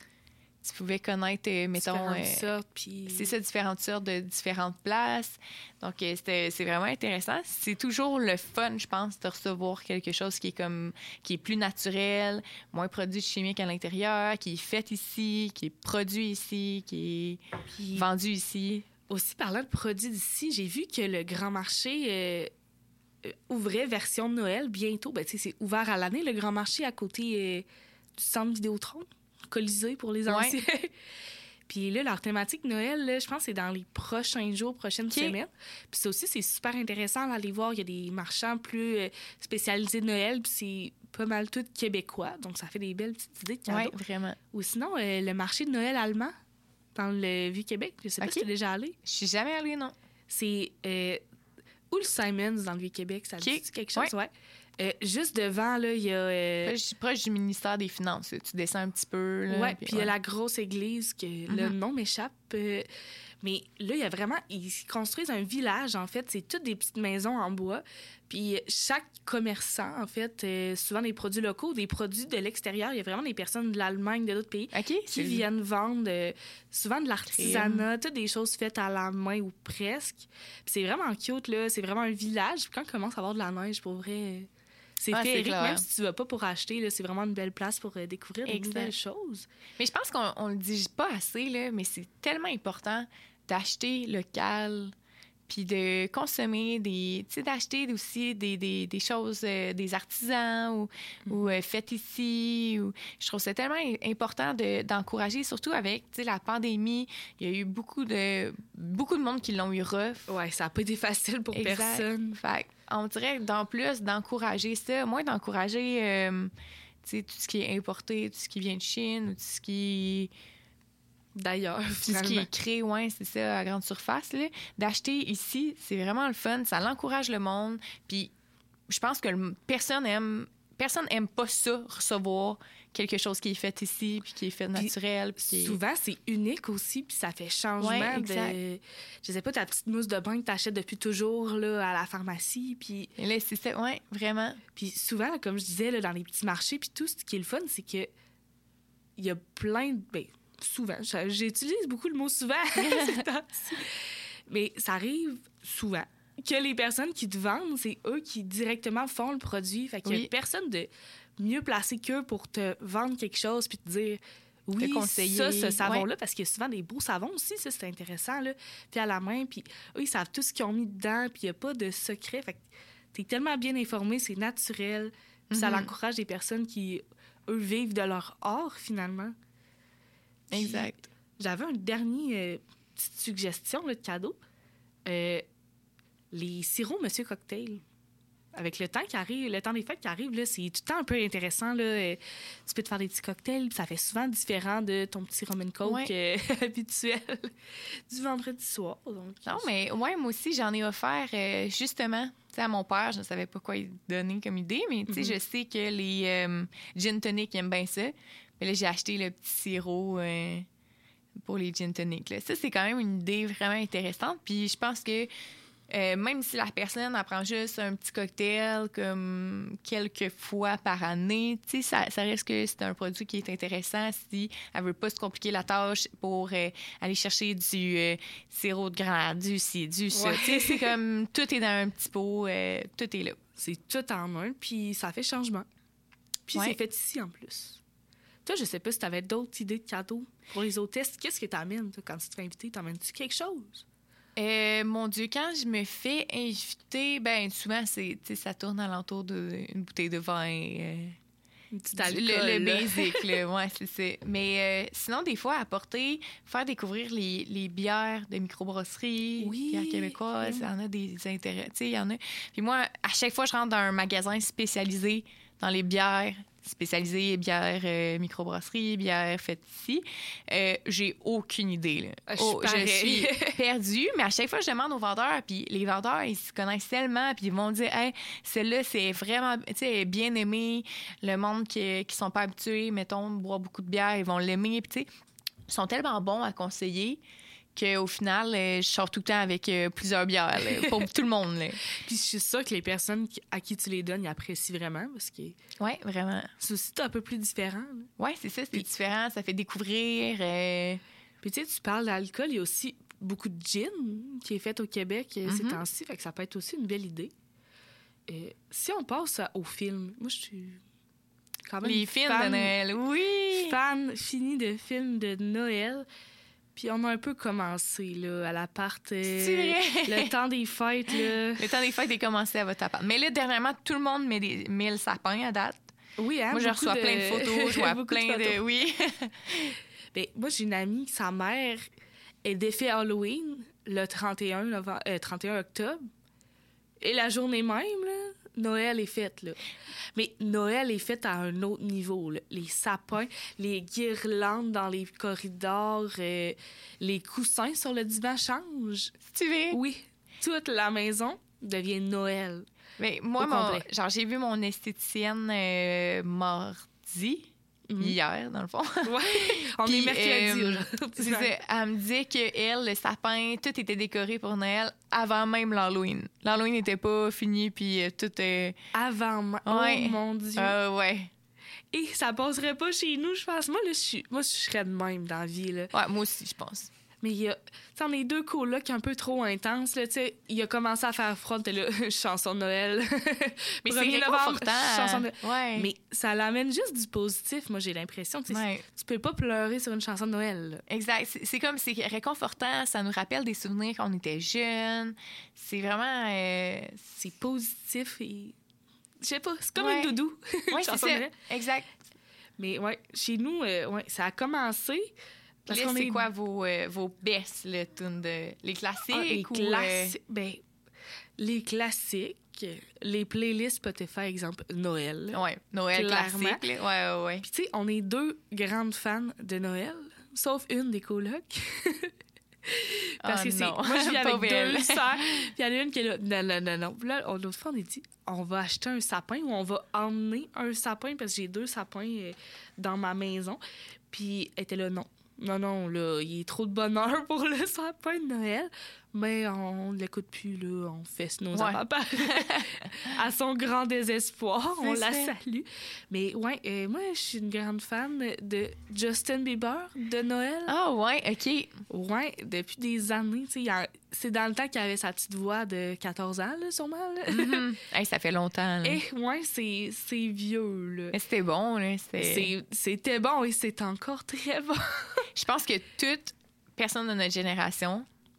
tu pouvais connaître, euh, mettons... Différentes euh, sortes, puis... C'est ça, différentes sortes de différentes places. Donc, euh, c'était- c'est vraiment intéressant. C'est toujours le fun, je pense, de recevoir quelque chose qui est comme qui est plus naturel, moins produit chimique à l'intérieur, qui est fait ici, qui est produit ici, qui est Puis vendu ici. aussi, parlant de produits d'ici, j'ai vu que le Grand Marché euh, euh, ouvrait version de Noël bientôt. Ben, tu sais, c'est ouvert à l'année, le Grand Marché, à côté euh, du centre Vidéotron, Colisée pour les Ouais. anciens. Puis là, leur thématique Noël, là, je pense que c'est dans les prochains jours, prochaines OK. semaines. Puis ça aussi, c'est super intéressant d'aller voir. Il y a des marchands plus euh, spécialisés de Noël, puis c'est pas mal tout québécois. Donc, ça fait des belles petites idées de cadeaux. Oui, vraiment. Ou sinon, euh, le marché de Noël allemand, dans le Vieux-Québec. Je sais pas OK. si tu es déjà allé. Je suis jamais allée, non. C'est euh, ou le Simons dans le Vieux-Québec, ça OK. dit quelque chose? Ouais. Euh, juste devant, là, il y a... euh, Je suis proche du ministère des Finances. Tu descends un petit peu. Là, ouais, puis il y a la grosse église, que le Mhm. nom m'échappe. euh, mais là, il y a vraiment... Ils construisent un village, en fait. C'est toutes des petites maisons en bois. Puis chaque commerçant, en fait, euh, souvent des produits locaux, des produits de l'extérieur. Il y a vraiment des personnes de l'Allemagne, de d'autres pays, OK. qui c'est- viennent vendre euh, souvent de l'artisanat, toutes des choses faites à la main ou presque. Puis c'est vraiment cute, là. C'est vraiment un village. Puis quand il commence à avoir de la neige, pour vrai, euh, c'est Ah, c'est féerique. clair. Même si tu vas pas pour acheter, là, c'est vraiment une belle place pour euh, découvrir de Exact. nouvelles choses. Mais je pense qu'on on le dit pas assez, là, mais c'est tellement important d'acheter local, puis de consommer des... Tu sais, d'acheter aussi des, des, des choses, euh, des artisans ou, ou euh, faites ici. Ou... Je trouve ça tellement im- important de- d'encourager, surtout avec, tu sais, la pandémie. Il y a eu beaucoup de, beaucoup de monde qui l'ont eu rough. Ouais, ça a pas été facile pour Exact. personne. Fait on dirait, d'en plus, d'encourager ça, moins d'encourager, euh, tu sais, tout ce qui est importé, tout ce qui vient de Chine ou tout ce qui... D'ailleurs, Tout ce qui finalement. est créé, ouais, c'est ça, à grande surface, là. D'acheter ici, c'est vraiment le fun. Ça l'encourage le monde. Puis, je pense que le- personne aime... Personne aime pas ça, recevoir quelque chose qui est fait ici, puis qui est fait naturel. Puis qui est- Souvent, c'est unique aussi, puis ça fait changement Ouais, exact. de... Je sais pas, ta petite mousse de bain que t'achètes depuis toujours là, à la pharmacie, puis... Et là, c'est ça, ouais, vraiment. Puis souvent, là, comme je disais, là, dans les petits marchés, puis tout, ce qui est le fun, c'est que il y a plein de... Ben, souvent, je- j'utilise beaucoup le mot souvent, ces temps-ci. Mais ça arrive souvent que les personnes qui te vendent, c'est eux qui directement font le produit. Fait qu'il y a Oui. personne de mieux placé qu'eux pour te vendre quelque chose puis te dire oui, conseiller. ça, ce savon-là, parce qu'il y a souvent des beaux savons aussi, ça, c'est intéressant, là, puis à la main, puis eux, ils savent tout ce qu'ils ont mis dedans, puis il n'y a pas de secret. Fait que t'es tellement bien informé, c'est naturel, puis ça Mhm. encourage des personnes qui, eux, vivent de leur art, finalement. Puis, Exact. J'avais une dernière euh, petite suggestion là, de cadeau. Euh, les sirops Monsieur Cocktail. avec le temps qui arrive, le temps des fêtes qui arrive, là, c'est tout le temps un peu intéressant. Là. Euh, tu peux te faire des petits cocktails, puis ça fait souvent différent de ton petit rum and coke Ouais. euh, habituel du vendredi soir. Donc, Non, mais ouais, moi aussi, j'en ai offert euh, justement. Tu sais, à mon père, je ne savais pas quoi lui donner comme idée, mais tu sais, Mhm. je sais que les euh, gin tonic aiment bien ça. Mais là, j'ai acheté le petit sirop euh, pour les gin tonic. Là. Ça, c'est quand même une idée vraiment intéressante. Puis je pense que euh, même si la personne elle prend juste un petit cocktail comme quelques fois par année, tu sais, ça, ça reste que c'est un produit qui est intéressant si elle veut pas se compliquer la tâche pour euh, aller chercher du euh, sirop de grenade, du ci, du ça. Ouais. Tu sais, c'est comme tout est dans un petit pot, euh, tout est là. c'est tout en un, puis ça fait changement. Puis Ouais. c'est fait ici, en plus. Toi, je sais pas si t'avais d'autres idées de cadeaux pour les hôtesses. Qu'est-ce que t'amènes, toi, quand tu te fais inviter? T'amènes-tu quelque chose? Euh, mon Dieu, quand je me fais inviter, ben souvent, c'est, tu sais, ça tourne alentour d'une bouteille de vin. euh, Une petite Du- alcool, le, le là. basic, là, ouais, c'est ça. Mais euh, sinon, des fois, apporter, faire découvrir les, les bières de microbrasserie, Oui. bières québécoises, il Mm. y en a des intérêts, tu sais, il y en a. Puis moi, à chaque fois, je rentre dans un magasin spécialisé dans les bières, spécialisé bières euh, microbrasserie, bières faites ici, euh, j'ai aucune idée, là. Ah, je suis Oh, pareil. suis perdue, mais à chaque fois, je demande aux vendeurs, puis les vendeurs, ils se connaissent tellement, puis ils vont dire, hey, celle-là, c'est vraiment, tu sais, bien aimé. Le monde qui, qui sont pas habitués, mettons, boire beaucoup de bière, ils vont l'aimer, puis tu sais, ils sont tellement bons à conseiller qu'au final, euh, je sors tout le temps avec euh, plusieurs bières, là, pour tout le monde, là. Puis je suis sûre que les personnes qui- à qui tu les donnes, ils apprécient vraiment, parce que Ouais, vraiment. c'est aussi un peu plus différent. là. Ouais, c'est ça, c'est Puis- différent, ça fait découvrir. euh, Puis tu sais, tu parles d'alcool, il y a aussi beaucoup de gin qui est fait au Québec euh, ces Mhm. temps-ci, fait que ça peut être aussi une belle idée. Euh, si on passe à- au film, moi, je suis quand même les films fan, de Noël, oui! fan fini de films de Noël. Puis on a un peu commencé, là, à l'appart. euh, C'est vrai? le temps des fêtes, là. Le temps des fêtes est commencé à votre appart. Mais là, dernièrement, tout le monde met, des, met le sapin à date. Oui, hein, Moi, je beaucoup reçois plein de photos, je vois beaucoup plein photos. de... Oui. Ben, moi, j'ai une amie, sa mère est défait Halloween le trente et un, novembre- euh, trente et un octobre. Et la journée même, là, Noël est faite, là. Mais Noël est fait à un autre niveau, là. Les sapins, les guirlandes dans les corridors, euh, les coussins sur le divan changent. Tu veux? Oui, toute la maison devient Noël. Mais moi, Au mon, complet. genre, j'ai vu mon esthéticienne euh, mardi, Mhm. hier, dans le fond. Ouais, on Puis, est mercredi euh, aujourd'hui. C'est ça. Elle me disait que elle, le sapin, tout était décoré pour Noël avant même l'Halloween. L'Halloween n'était pas fini, puis euh, tout est... Avant, ma- Ouais. oh mon Dieu. Euh, ouais. Et ça passerait pas chez nous, je pense. Moi, là, je suis, moi, je serais de même dans la vie, là. Ouais, moi aussi, je pense. Mais il y a, tu sais, on est deux colocs un peu trop intenses, là, tu sais. Il a commencé à faire froid, t'es là, chanson de Noël. Mais c'est premier novembre, réconfortant. chanson de... Ouais. Mais ça l'amène juste du positif, moi, j'ai l'impression. Tu sais, Ouais. tu peux pas pleurer sur une chanson de Noël, là. Exact. C'est, c'est comme, c'est réconfortant. Ça nous rappelle des souvenirs quand on était jeunes. C'est vraiment... euh, C'est positif et... Je sais pas, c'est comme Ouais. une doudou. une Ouais, c'est chanson ça. de Noël. Exact. Mais ouais, chez nous, euh, ouais, ça a commencé... Parce Là, qu'on c'est est- quoi vos, euh, vos best, le tune de... Les classiques Ah, les ou... classiques. Ben, les classiques, les playlists Spotify, exemple, Noël. euh, Ouais, Noël Clairement. classique. là. Ouais, ouais, ouais. Puis, tu sais, on est deux grandes fans de Noël, sauf une des colocs. Parce Ah, que c'est. non. Moi, je vis avec Pauvre elle. deux sœurs. Puis, il y en a une qui est là. Non, non, non, non. Puis là, on- l'autre fois, on a dit on va acheter un sapin ou on va emmener un sapin parce que j'ai deux sapins euh, dans ma maison. Puis, elle était là, non. Non, non, là, il est trop de bonheur pour le sapin de Noël. Mais on ne l'écoute plus, là. On fait nos Ouais. affaires. À son grand désespoir, on C'est la ça. salue. Mais ouais, euh, moi, je suis une grande fan de Justin Bieber, de Noël. Ah, ouais, OK. Ouais, depuis des années. Tu sais, il y a- c'est dans le temps qu'il avait sa petite voix de quatorze ans, là, sûrement. Là. Mhm. Hey, ça fait longtemps. là. Et ouais, c'est, c'est vieux, là. Mais c'était bon, là. C'était... C'est- c'était bon et c'est encore très bon. Je pense que toute personne de notre génération,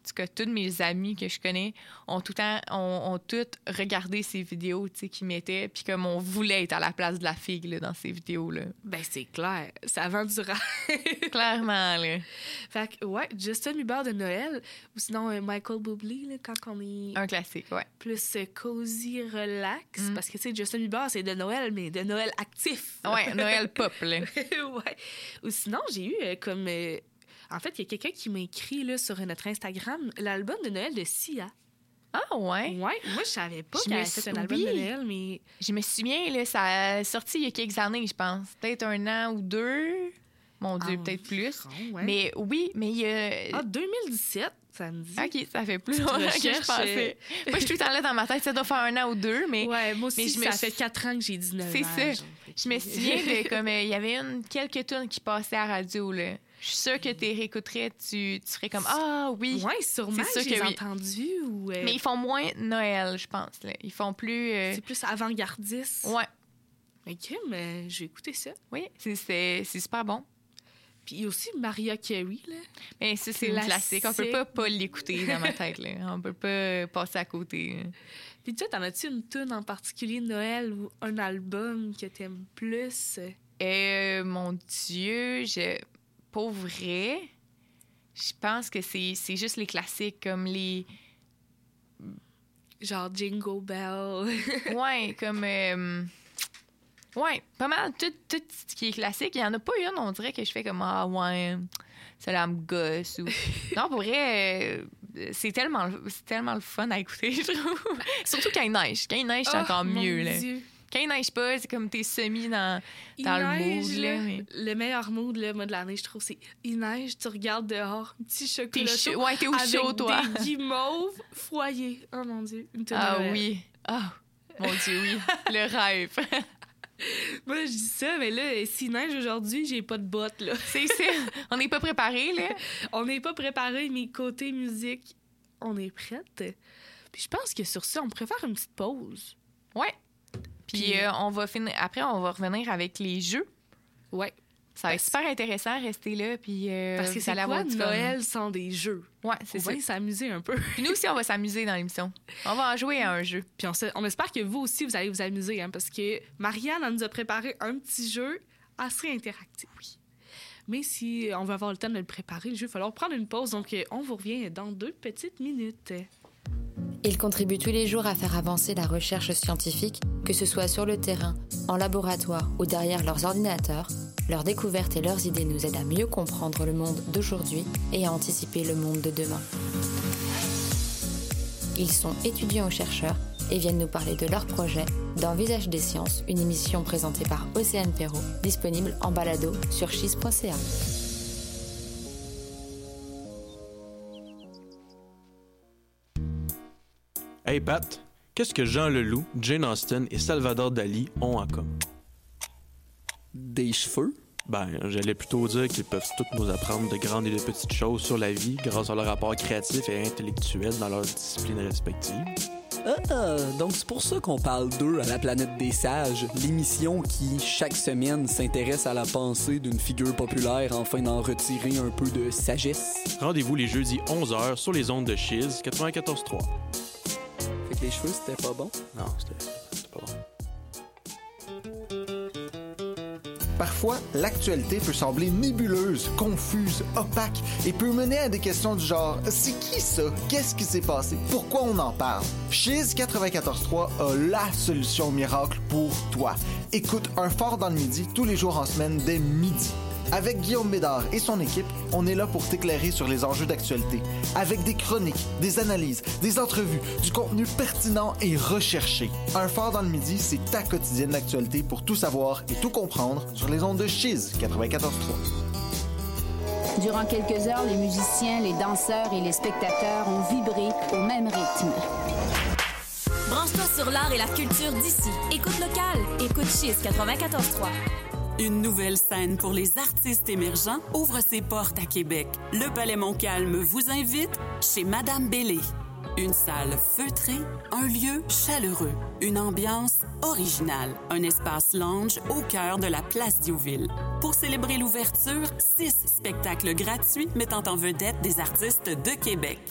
tout cas, tous mes amis que je connais ont tout le temps, ont, ont toutes regardé ces vidéos, tu sais, qu'ils mettaient, puis comme on voulait être à la place de la fille, là, dans ces vidéos-là. Ben, c'est clair. Ça vend du rêve. Clairement, là. Fait que, ouais, Justin Bieber de Noël, ou sinon euh, Michael Bublé, là, quand on est Un classique, ouais. plus euh, cozy, relax. Mm. Parce que, tu sais, Justin Bieber, c'est de Noël, mais de Noël actif. Ouais, Noël pop, là. Ouais. Ou sinon, j'ai eu euh, comme... euh, en fait, il y a quelqu'un qui m'a écrit là, sur notre Instagram l'album de Noël de Sia. Ah, ouais? Ouais, moi, je savais pas Je qu'elle me avait fait sou- un album oui. de Noël, mais... Je me souviens, là, ça a sorti il y a quelques années, je pense. Peut-être un an ou deux. Mon Dieu, Ah, peut-être plus. ouais. Mais oui, mais il y a... Ah, deux mille dix-sept, ça me dit. OK, ça fait plus longtemps que je recherche, pensais. Moi, je suis tout le temps là dans ma tête, ça doit faire un an ou deux, mais Ouais, moi aussi, mais je me ça suis- fait quatre ans que j'ai dix-neuf C'est ans. ça. genre. Fait que- je me souviens de comme euh, il y avait une, quelques tunes qui passaient à la radio, là. Je suis sûre que tu les réécouterais, tu, tu serais comme « Ah, oui! Ouais, sûrement, C'est sûr j'ai que oui. entendu. Ou, euh, Mais ils font moins Noël, je pense. Là. Ils font plus... euh, c'est plus avant-gardiste. Ouais, OK, mais je vais écouter ça. oui, c'est, c'est, c'est super bon. Puis il y a aussi Mariah Carey, là. Mais ça, c'est une Classique. classique. On peut pas pas l'écouter dans ma tête. Là. On peut pas passer à côté. Puis toi, t'en as-tu une tune en particulier de Noël ou un album que t'aimes plus? Euh, mon Dieu, je... pour vrai, je pense que c'est, c'est juste les classiques comme les... Genre Jingle Bell. Ouais, comme... euh, Ouais, pas mal. Tout, tout ce qui est classique. Il y en a pas une, on dirait que je fais comme « Ah, ouais, ça là me gosse. » ou... Non, pour vrai, euh, c'est tellement, c'est tellement le fun à écouter, je trouve. Surtout quand il neige. Quand il neige, c'est Oh, encore mon mieux, là. Dieu. Quand il neige pas, c'est comme t'es semi dans, Il dans le neige, mood, là. mais- Le meilleur mood, là, moi, de l'année, je trouve, c'est il neige, tu regardes dehors, un petit T'es chocolat chaud. chaud. Ouais, t'es au avec chaud, toi. des guimauves, foyer. Oh mon Dieu, une tonne Ah de Noël. oui. Ah, mon Dieu, oui. Le rêve. Moi, je dis ça, mais là, s'il neige aujourd'hui, j'ai pas de bottes, là. C'est ça. On n'est pas préparé, là. On n'est pas préparé, mais côté musique, on est prête. Puis je pense que sur ça, on pourrait faire une petite pause. Ouais. Puis Puis- euh, on va finir. Après, on va revenir avec les jeux. Ouais. Ça va être super intéressant, rester là. Puis euh, Parce que vous c'est allez quoi avoir du fun. Noël sans des jeux? Ouais, c'est On ça. va s'amuser un peu. Puis nous aussi, on va s'amuser dans l'émission. On va en jouer à un jeu. Puis on, se- on espère que vous aussi, vous allez vous amuser, hein, parce que Marianne, elle nous a préparé un petit jeu assez interactif. Mais si on veut avoir le temps de le préparer, le jeu, il va falloir prendre une pause. Donc, euh, on vous revient dans deux petites minutes. Ils contribuent tous les jours à faire avancer la recherche scientifique, que ce soit sur le terrain, en laboratoire ou derrière leurs ordinateurs. Leurs découvertes et leurs idées nous aident à mieux comprendre le monde d'aujourd'hui et à anticiper le monde de demain. Ils sont étudiants ou chercheurs et viennent nous parler de leurs projets dans Visage des sciences, une émission présentée par Océane Perrault, disponible en balado sur chiz point c a. Hey Pat, qu'est-ce que Jean Leloup, Jane Austen et Salvador Dali ont en commun? Des cheveux? Ben, j'allais plutôt dire qu'ils peuvent tous nous apprendre de grandes et de petites choses sur la vie grâce à leur rapport créatif et intellectuel dans leurs disciplines respectives. Ah, donc c'est pour ça qu'on parle d'eux à la planète des sages, l'émission qui, chaque semaine, s'intéresse à la pensée d'une figure populaire afin d'en retirer un peu de sagesse. Rendez-vous les jeudis onze heures sur les ondes de Chiz quatre-vingt-quatorze trois. Fait que les cheveux, c'était pas bon? Non, c'était c'était pas bon. Parfois, l'actualité peut sembler nébuleuse, confuse, opaque et peut mener à des questions du genre « C'est qui ça? Qu'est-ce qui s'est passé? Pourquoi on en parle? » Chiz quatre-vingt-quatorze trois a la solution miracle pour toi. Écoute Un Fort dans le Midi tous les jours en semaine dès midi. Avec Guillaume Bédard et son équipe, on est là pour t'éclairer sur les enjeux d'actualité. Avec des chroniques, des analyses, des entrevues, du contenu pertinent et recherché. Un Fort dans le Midi, c'est ta quotidienne d'actualité pour tout savoir et tout comprendre sur les ondes de Chiz quatre-vingt-quatorze trois. Durant quelques heures, les musiciens, les danseurs et les spectateurs ont vibré au même rythme. Branche-toi sur l'art et la culture d'ici. Écoute local. Écoute Chiz quatre-vingt-quatorze trois. Une nouvelle scène pour les artistes émergents ouvre ses portes à Québec. Le Palais Montcalm vous invite chez Madame Bellé. Une salle feutrée, un lieu chaleureux, une ambiance originale, un espace lounge au cœur de la place Diouville. Pour célébrer l'ouverture, six spectacles gratuits mettant en vedette des artistes de Québec.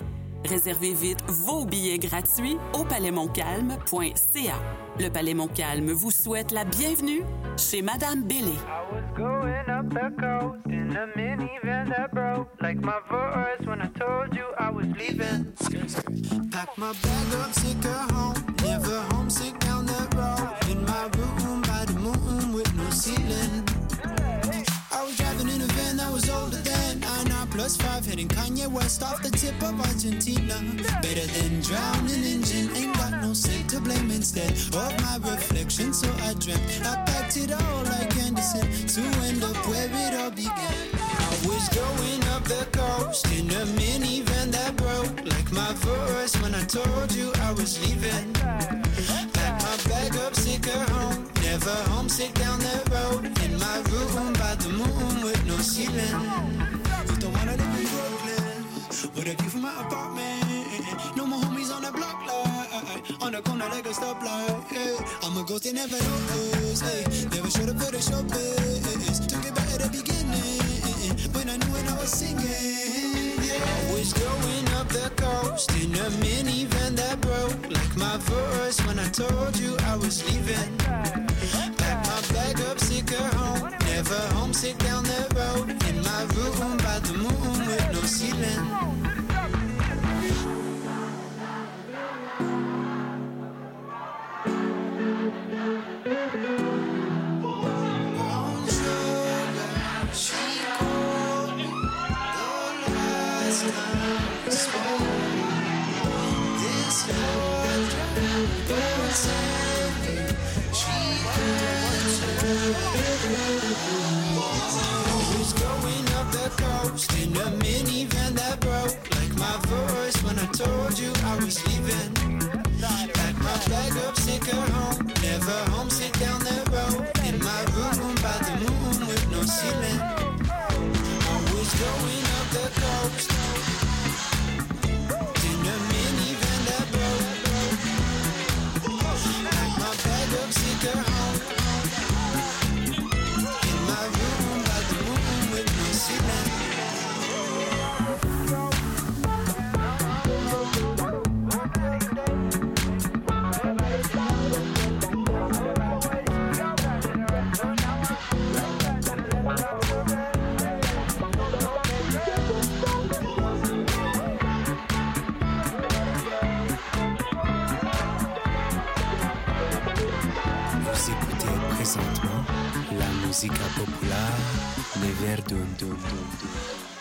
Réservez vite vos billets gratuits au palais montcalm point c a. Le Palais Montcalm vous souhaite la bienvenue chez Madame Bellé. Going up the coast in a minivan that broke like my voice when I told you I was leaving. Pack my bag up, sick of home, never homesick down that road. In my room by the moon with no ceiling. I was driving in a van that was older than nine nine plus five, heading Kanye West off the tip of Argentina. Better than drowning engine, ain't got no say to blame instead of my reflection. So I dreamt I packed it all like Anderson to end up where it all began. I was going up the coast in a minivan that broke like my voice when I told you I was leaving. Pack my bag up, sick of home, never homesick down the road. In my room by the moon with no ceiling. Used to wanna live in Brooklyn with a view from my apartment. No more homies on the block like on the corner like a stoplight. Hey, I'm a ghost, they never notice. Hey, never showed up for the show biz. Took it back at the beginning when I knew when I was singing. Yeah, I was going up the coast in a minivan that broke like my voice when I told you I was leaving. Pack my bag up, sick of home, never homesick down the road. In my room by the moon with no ceiling. Who's going up the coast in a minivan that broke like my voice when I told you I was leaving. Pack my bag up, sick of home, never homesick down the road. In my room by the moon with no ceiling. I was going up the coast in a minivan that broke. Pack my bag up, sick of home. In my room by the moon with no ceiling. Vous écoutez présentement la musique populaire, les Verdun. Dun, dun, dun.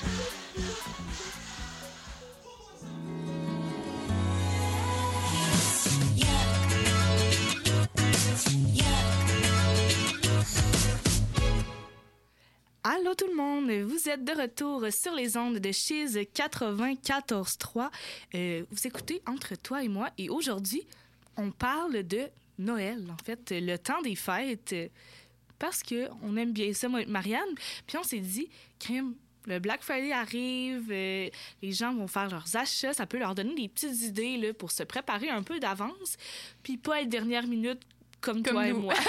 Allô tout le monde, vous êtes de retour sur les ondes de Chiz quatre-vingt-quatorze trois. Euh, vous écoutez Entre toi et moi et aujourd'hui, on parle de Noël, en fait, le temps des fêtes, parce qu'on aime bien ça, moi et Marianne. Puis on s'est dit, crème, le Black Friday arrive, euh, les gens vont faire leurs achats, ça peut leur donner des petites idées là, pour se préparer un peu d'avance, puis pas être dernière minute comme, comme toi nous. Et moi.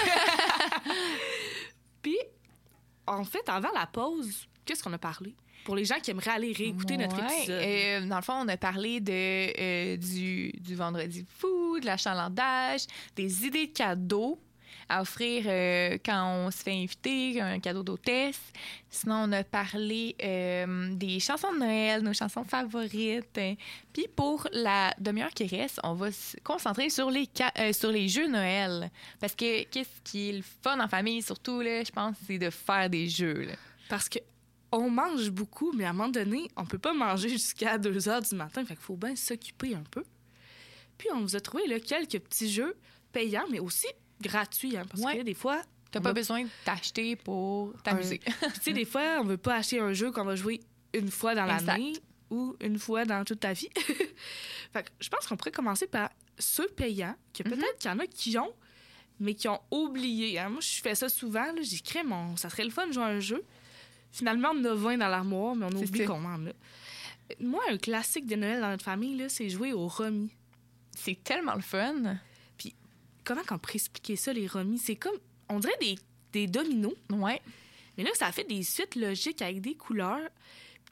Puis, en fait, avant la pause, qu'est-ce qu'on a parlé? Pour les gens qui aimeraient aller réécouter ouais, notre épisode. Euh, dans le fond, on a parlé de, euh, du, du vendredi fou, de l'achalandage, des idées de cadeaux à offrir euh, quand on se fait inviter, un cadeau d'hôtesse. Sinon, on a parlé euh, des chansons de Noël, nos chansons favorites. Puis pour la demi-heure qui reste, on va se concentrer sur les, ca- euh, sur les jeux Noël. Parce que qu'est-ce qui est le fun en famille, surtout, là, je pense, c'est de faire des jeux. Là. Parce que on mange beaucoup, mais à un moment donné, on peut pas manger jusqu'à deux heures du matin. Fait qu'il faut bien s'occuper un peu. Puis on vous a trouvé là, quelques petits jeux payants, mais aussi gratuits. Hein, parce ouais. que des fois... T'as pas va... besoin de t'acheter pour t'amuser. Un... tu sais, des fois, on veut pas acheter un jeu qu'on va jouer une fois dans exact. L'année ou une fois dans toute ta vie. Fait que je pense qu'on pourrait commencer par ceux payants, que peut-être mm-hmm. qu'il y en a qui ont, mais qui ont oublié. Hein. Moi, je fais ça souvent. Là, j'écris, mon... ça serait le fun de jouer à un jeu. Finalement, on en a vingt dans l'armoire, mais on c'est oublie qu'on en a. Moi, un classique de Noël dans notre famille, là, c'est jouer aux remis. C'est tellement le fun. Puis, comment qu'on pourrait expliquer ça, les remis? C'est comme, on dirait des, des dominos. Ouais. Mais là, ça fait des suites logiques avec des couleurs.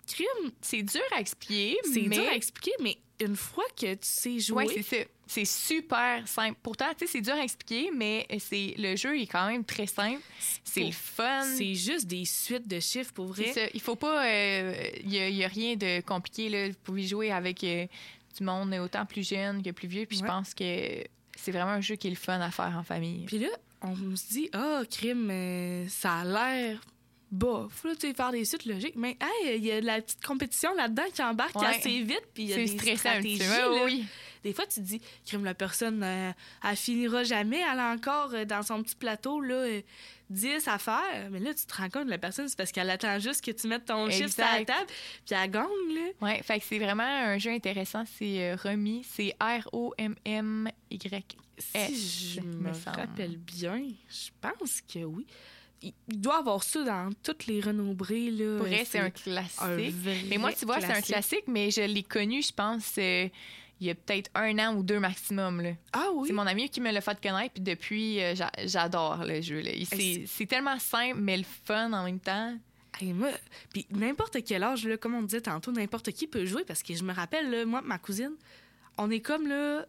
crime, c'est dur à expliquer. C'est mais... dur à expliquer, mais une fois que tu sais jouer... Oui, c'est ça. C'est super simple. Pourtant, tu sais, c'est dur à expliquer, mais c'est le jeu est quand même très simple. C'est le fun. C'est juste des suites de chiffres, pour vrai. C'est ça. Il faut pas... Il euh, y, a, y a rien de compliqué, là. Vous pouvez jouer avec euh, du monde autant plus jeune que plus vieux, puis ouais. Je pense que c'est vraiment un jeu qui est le fun à faire en famille. Puis là, on se dit, ah, oh, crime, euh, ça a l'air... bof, là, tu sais, faire des suites logiques. Mais, hey, il y a de la petite compétition là-dedans qui embarque ouais. assez vite, puis il y a des stratégies. Là. Oui. Des fois, tu te dis, crime, la personne, euh, elle finira jamais, elle a encore euh, dans son petit plateau, là, euh, dix à faire. Mais là, tu te rends compte, la personne, c'est parce qu'elle attend juste que tu mettes ton exact. Chiffre sur la table, puis elle gagne, là. Oui, fait que c'est vraiment un jeu intéressant. C'est euh, Romy, c'est R O M M Y S. Si je me, me rappelle bien, je pense que oui. Il doit avoir ça dans toutes les renombrées. Là. Pour vrai, c'est, c'est un classique. Un mais moi, tu vois, classique. C'est un classique, mais je l'ai connu, je pense, euh, il y a peut-être un an ou deux maximum. Là. Ah oui? C'est mon ami qui me l'a fait connaître, puis depuis, euh, j'a- j'adore le jeu. Là. C'est, c'est... c'est tellement simple, mais le fun en même temps. Hey, moi, puis n'importe quel âge, là, comme on disait tantôt, n'importe qui peut jouer, parce que je me rappelle, là, moi, ma cousine, on est comme là,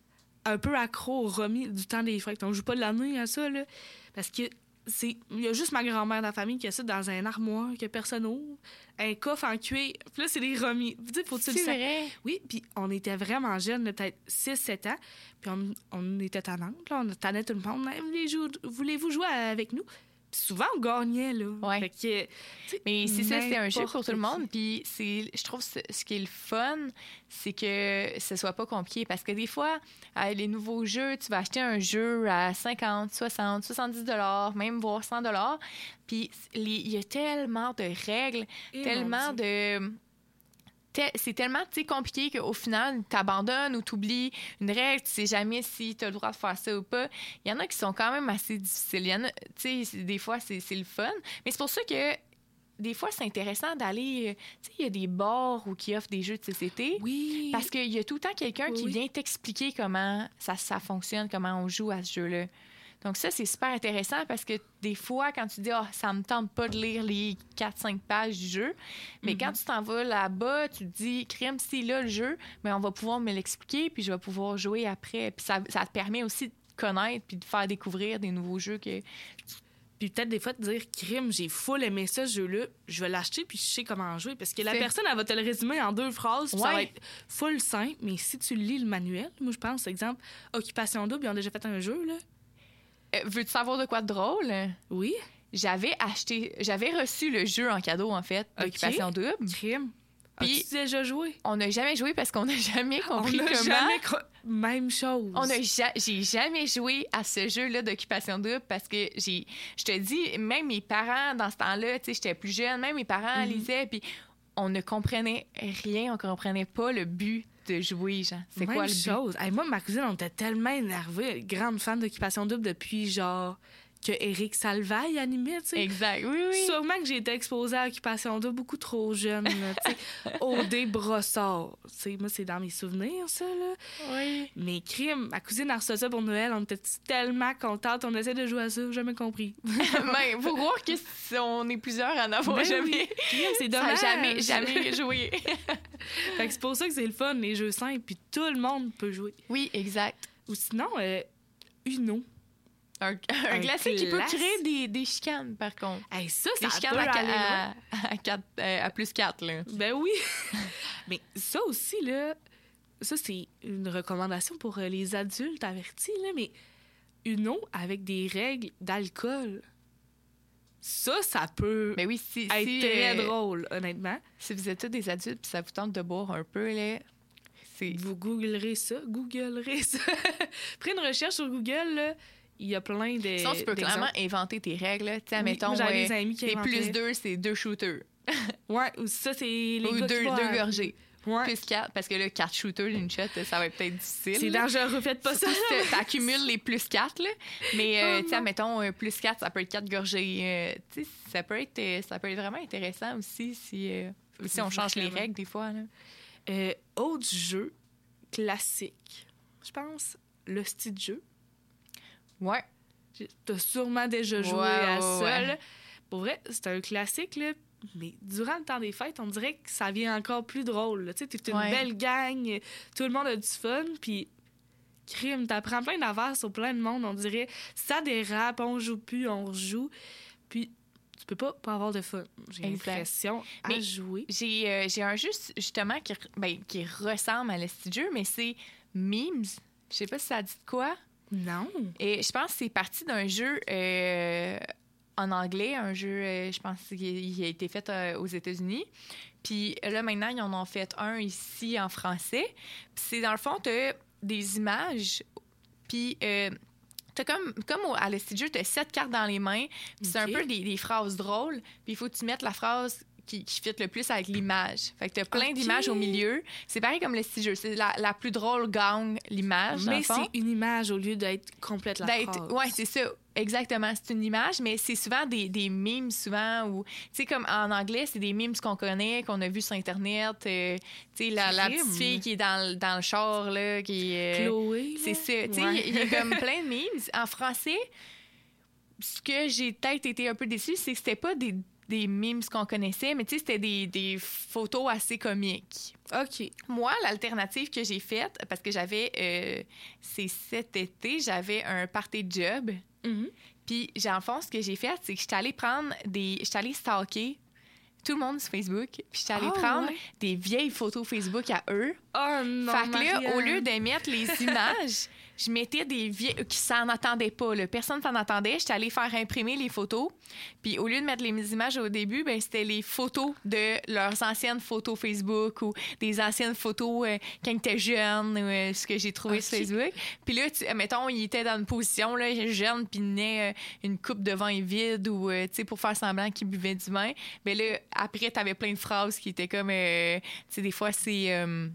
un peu accro au Romy du temps des fêtes. On joue pas de l'année à ça, là, parce que c'est il y a juste ma grand-mère dans la famille qui a ça dans un armoire que personne ouvre, un coffre en cuir. Puis là, c'est des Romy. Tu sais, faut-tu c'est le savoir? vrai. Oui, puis on était vraiment jeunes, là, peut-être six sept ans. Puis on, on était tannantes, là. On tannait tout le monde. Voulez-vous, voulez-vous jouer avec nous? Puis souvent, on gagnait, là. Ouais. Fait que, mais c'est ça, c'est un jeu pour tout le monde. Puis c'est, je trouve ce, ce qui est le fun, c'est que ce soit pas compliqué. Parce que des fois, avec les nouveaux jeux, tu vas acheter un jeu à cinquante, soixante, soixante-dix dollars, même voire cent dollars. Puis il y a tellement de règles, Et tellement de... C'est tellement compliqué qu'au final, tu abandonnes ou tu oublies une règle, tu sais jamais si tu as le droit de faire ça ou pas. Il y en a qui sont quand même assez difficiles. Il y en a, tu sais, des fois, c'est, c'est le fun. Mais c'est pour ça que des fois, c'est intéressant d'aller... Tu sais, il y a des bars où qui offrent des jeux de société. Oui. Parce qu'il y a tout le temps quelqu'un oui. qui vient t'expliquer comment ça, ça fonctionne, comment on joue à ce jeu-là. Donc ça, c'est super intéressant parce que des fois, quand tu dis « Ah, oh, ça me tente pas de lire les quatre cinq pages du jeu », mais mm-hmm. quand tu t'en vas là-bas, tu te dis « Crème, c'est là le jeu, mais on va pouvoir me l'expliquer, puis je vais pouvoir jouer après. » Puis ça, ça te permet aussi de connaître puis de faire découvrir des nouveaux jeux que... Puis peut-être des fois de dire « Crime, j'ai full aimé ça, ce jeu-là, je vais l'acheter puis je sais comment jouer. » Parce que la c'est... personne, elle va te le résumer en deux phrases, puis ouais. ça va être full simple, mais si tu lis le manuel, moi je pense, exemple, Occupation Double, ils ont déjà fait un jeu, là. Euh, veux-tu savoir de quoi de drôle? Oui. J'avais acheté... J'avais reçu le jeu en cadeau, en fait, d'Occupation okay. Double. Crime. Puis as-tu déjà joué? On n'a jamais joué parce qu'on n'a jamais compris on comment... Jamais cro... Même chose. On a ja... J'ai jamais joué à ce jeu-là d'Occupation Double parce que j'ai... Je te dis, même mes parents, dans ce temps-là, tu sais, j'étais plus jeune, même mes parents mm-hmm. lisaient, puis on ne comprenait rien, on comprenait pas le but de jouer, genre. C'est Même quoi le chose. but? Hey, moi, ma cousine, on était tellement énervés. Grande fan d'Occupation Double depuis, genre, que Éric Salvaille animait, tu sais. Exact, oui, oui. Sûrement que j'ai été exposée à Occupation Double beaucoup trop jeune, tu sais. O D Brossard. Tu sais, moi, c'est dans mes souvenirs, ça, là. Oui. Mais crime, ma cousine a reçu ça pour Noël. On était tellement contentes. On essaie de jouer à ça. Jamais compris. Mais faut voir qu'on est plusieurs à n'avoir ben jamais... Oui. Crime, c'est dommage. Ça a jamais, jamais joué. Fait que c'est pour ça que c'est le fun, les jeux simples, puis tout le monde peut jouer. Oui, exact. Ou sinon, euh, Uno. Un, un, un classique qui peut créer des, des chicanes, par contre. Hey, ça, des ça chicanes peut à, aller à, à, quatre, euh, à plus quatre, là. Ben oui. Mais ça aussi, là, ça, c'est une recommandation pour euh, les adultes avertis, là, mais Uno avec des règles d'alcool, ça, ça peut ben oui, si, être si, très euh, drôle, honnêtement. Si vous êtes tous des adultes puis ça vous tente de boire un peu, là... C'est... Vous googlerez ça, googlerez ça. Prenez une recherche sur Google, là. Il y a plein de. Sinon, tu peux d'exemples. Clairement inventer tes règles. Tu sais, oui, mettons, moi, ouais, des amis qui les plus deux, c'est deux shooters. Ouais, ou ça, c'est les ou gars deux, qui deux gorgées. Ouais. Plus quatre, parce que là, quatre shooters d'une shot, ça va être peut-être difficile. C'est dangereux, faites pas ça. Tu accumules les plus quatre, là. Mais, euh, oh, tu sais, mettons, un plus quatre, ça peut être quatre gorgées. Euh, tu sais, ça peut être, ça peut être vraiment intéressant aussi si, euh, si on change les règles des fois, là. Euh, autre jeu classique, je pense, le style jeu. Ouais. T'as sûrement déjà joué ouais, à ouais, ça, ouais. là. Pour vrai, c'est un classique, là. Mais durant le temps des fêtes, on dirait que ça devient encore plus drôle. Tu sais, t'es une Ouais. belle gang, tout le monde a du fun, puis crime, t'apprends plein d'affaires sur plein de monde, on dirait. Ça dérape, on joue plus, on rejoue, puis tu peux pas pas avoir de fun. J'ai Exact. l'impression à Mais jouer. J'ai, euh, j'ai un jeu, justement, qui, re- ben, qui ressemble à le style jeu, mais c'est Memes. Je sais pas si ça dit de quoi. Non. Et je pense que c'est parti d'un jeu euh, en anglais, un jeu, euh, je pense qu'il a été fait euh, aux États-Unis. Puis là, maintenant, ils en ont fait un ici en français. Puis c'est, dans le fond, t'as des images, puis... Euh, T'as comme, comme au, à l'Estijeu, t'as sept cartes dans les mains, puis c'est un Ok. peu des, des phrases drôles, puis il faut que tu mettes la phrase qui, qui fit le plus avec l'image. Fait que t'as plein Ok. d'images au milieu. C'est pareil comme l'Estijeu, c'est la, la plus drôle gagne l'image, dans Mais le fond. c'est une image au lieu d'être complète la D'être- phrase. ouais, c'est ça. Exactement, c'est une image, mais c'est souvent des, des memes, souvent, ou, tu sais, comme en anglais, c'est des memes qu'on connaît, qu'on a vus sur Internet. euh, tu sais, la, la petite Crime. fille qui est dans, le- dans le char, là, qui est... Chloé, C'est là. ça. Tu sais, Ouais. il y a comme plein de memes. En français, ce que j'ai peut-être été un peu déçue, c'est que c'était pas des, des memes qu'on connaissait, mais tu sais, c'était des, des photos assez comiques. OK. Moi, l'alternative que j'ai faite, parce que j'avais, euh, c'est cet été, j'avais un party de job. Mhm. Puis, j'ai- en fond, ce que j'ai fait, c'est que j'étais allée prendre des... J'étais allée stalker tout le monde sur Facebook. Puis, j'étais allée Ah, prendre ouais. des vieilles photos Facebook à eux. Oh non, Fait que là, Marianne. au lieu de mettre les images, je mettais des vieilles qui s'en attendaient pas. Là. Personne s'en attendait. J'étais allée faire imprimer les photos. Puis au lieu de mettre les images au début, ben c'était les photos de leurs anciennes photos Facebook ou des anciennes photos euh, quand ils étaient jeunes, ou euh, ce que j'ai trouvé Ok. sur Facebook. Puis là, tu, mettons, ils étaient dans une position là, jeune, puis ils tenaient euh, une coupe de vin vide ou, euh, tu sais, pour faire semblant qu'ils buvaient du vin. Ben là, après, t'avais plein de phrases qui étaient comme, euh, tu sais, des fois, c'est... euh,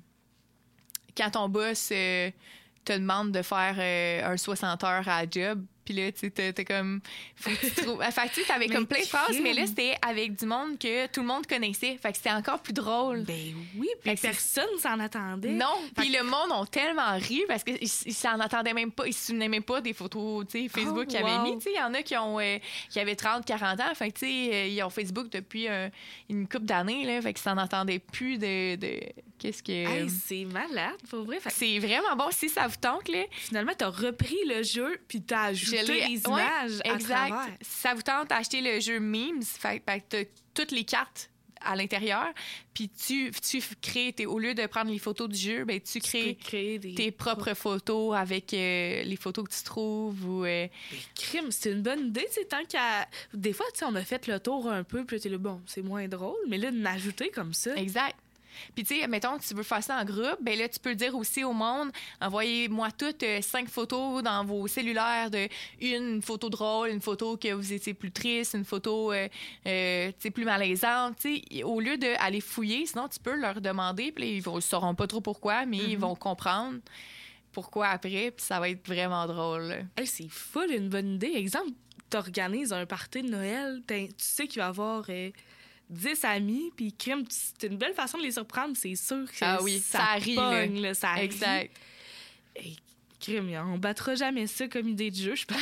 quand ton boss euh, te demande de faire euh, un soixante heures à la job, puis là, tu sais, t'es t'es comme... Faut que tu trouves... Fait que tu sais, t'avais Mais comme plein de phrases, crime. mais là, c'était avec du monde que tout le monde connaissait. Fait que c'était encore plus drôle. Ben oui, puis Fait que c'est- personne s'en attendait. Non, Fait puis le monde ont tellement ri parce qu'ils ils s'en attendaient même pas, ils se souvenaient même pas des photos, tu sais, Facebook Oh, qu'ils avaient wow. mis. Tu sais, il y en a qui ont euh, qui avaient trente, quarante ans, fait que tu sais, euh, ils ont Facebook depuis euh, une couple d'années là, fait qu'ils s'en attendaient plus de, de qu'est-ce que Hey, c'est malade, pour vrai. Fait que c'est vraiment bon si ça vous tente là. finalement, t'as repris le jeu, puis t'as ajouté Je l'ai- les ouais, images à exact. travers. Si ça vous tente d'acheter le jeu Memes, fait, fait que t'as toutes les cartes à l'intérieur, puis tu, tu crées, tes, au lieu de prendre les photos du jeu, ben, tu crées peux créer des tes propres photos avec euh, les photos que tu trouves. Ou, euh, Crime, c'est une bonne idée, tu sais, tant qu'à... Des fois, tu sais, on a fait le tour un peu, puis là, t'es là, bon, c'est moins drôle, mais là, de l'ajouter comme ça... Exact. Puis, tu sais, mettons, tu veux faire ça en groupe, ben là, tu peux dire aussi au monde, envoyez-moi toutes euh, cinq photos dans vos cellulaires de une, une photo drôle, une photo que vous étiez plus triste, une photo, euh, euh, tu sais, plus malaisante, tu sais. Au lieu d'aller fouiller, sinon, tu peux leur demander, puis là, ils ne sauront pas trop pourquoi, mais ils Mhm. vont comprendre pourquoi après, puis ça va être vraiment drôle. là. Hey, c'est full une bonne idée. Exemple, t'organises un party de Noël, t'in- tu sais qu'il va y avoir euh, dix amis, puis crime, tu- c'est une belle façon de les surprendre, c'est sûr que Ah oui, ça, ça rit, là. pogne, là, ça rit. Exact. Hey, crime, on battra jamais ça comme idée de jeu, je pense.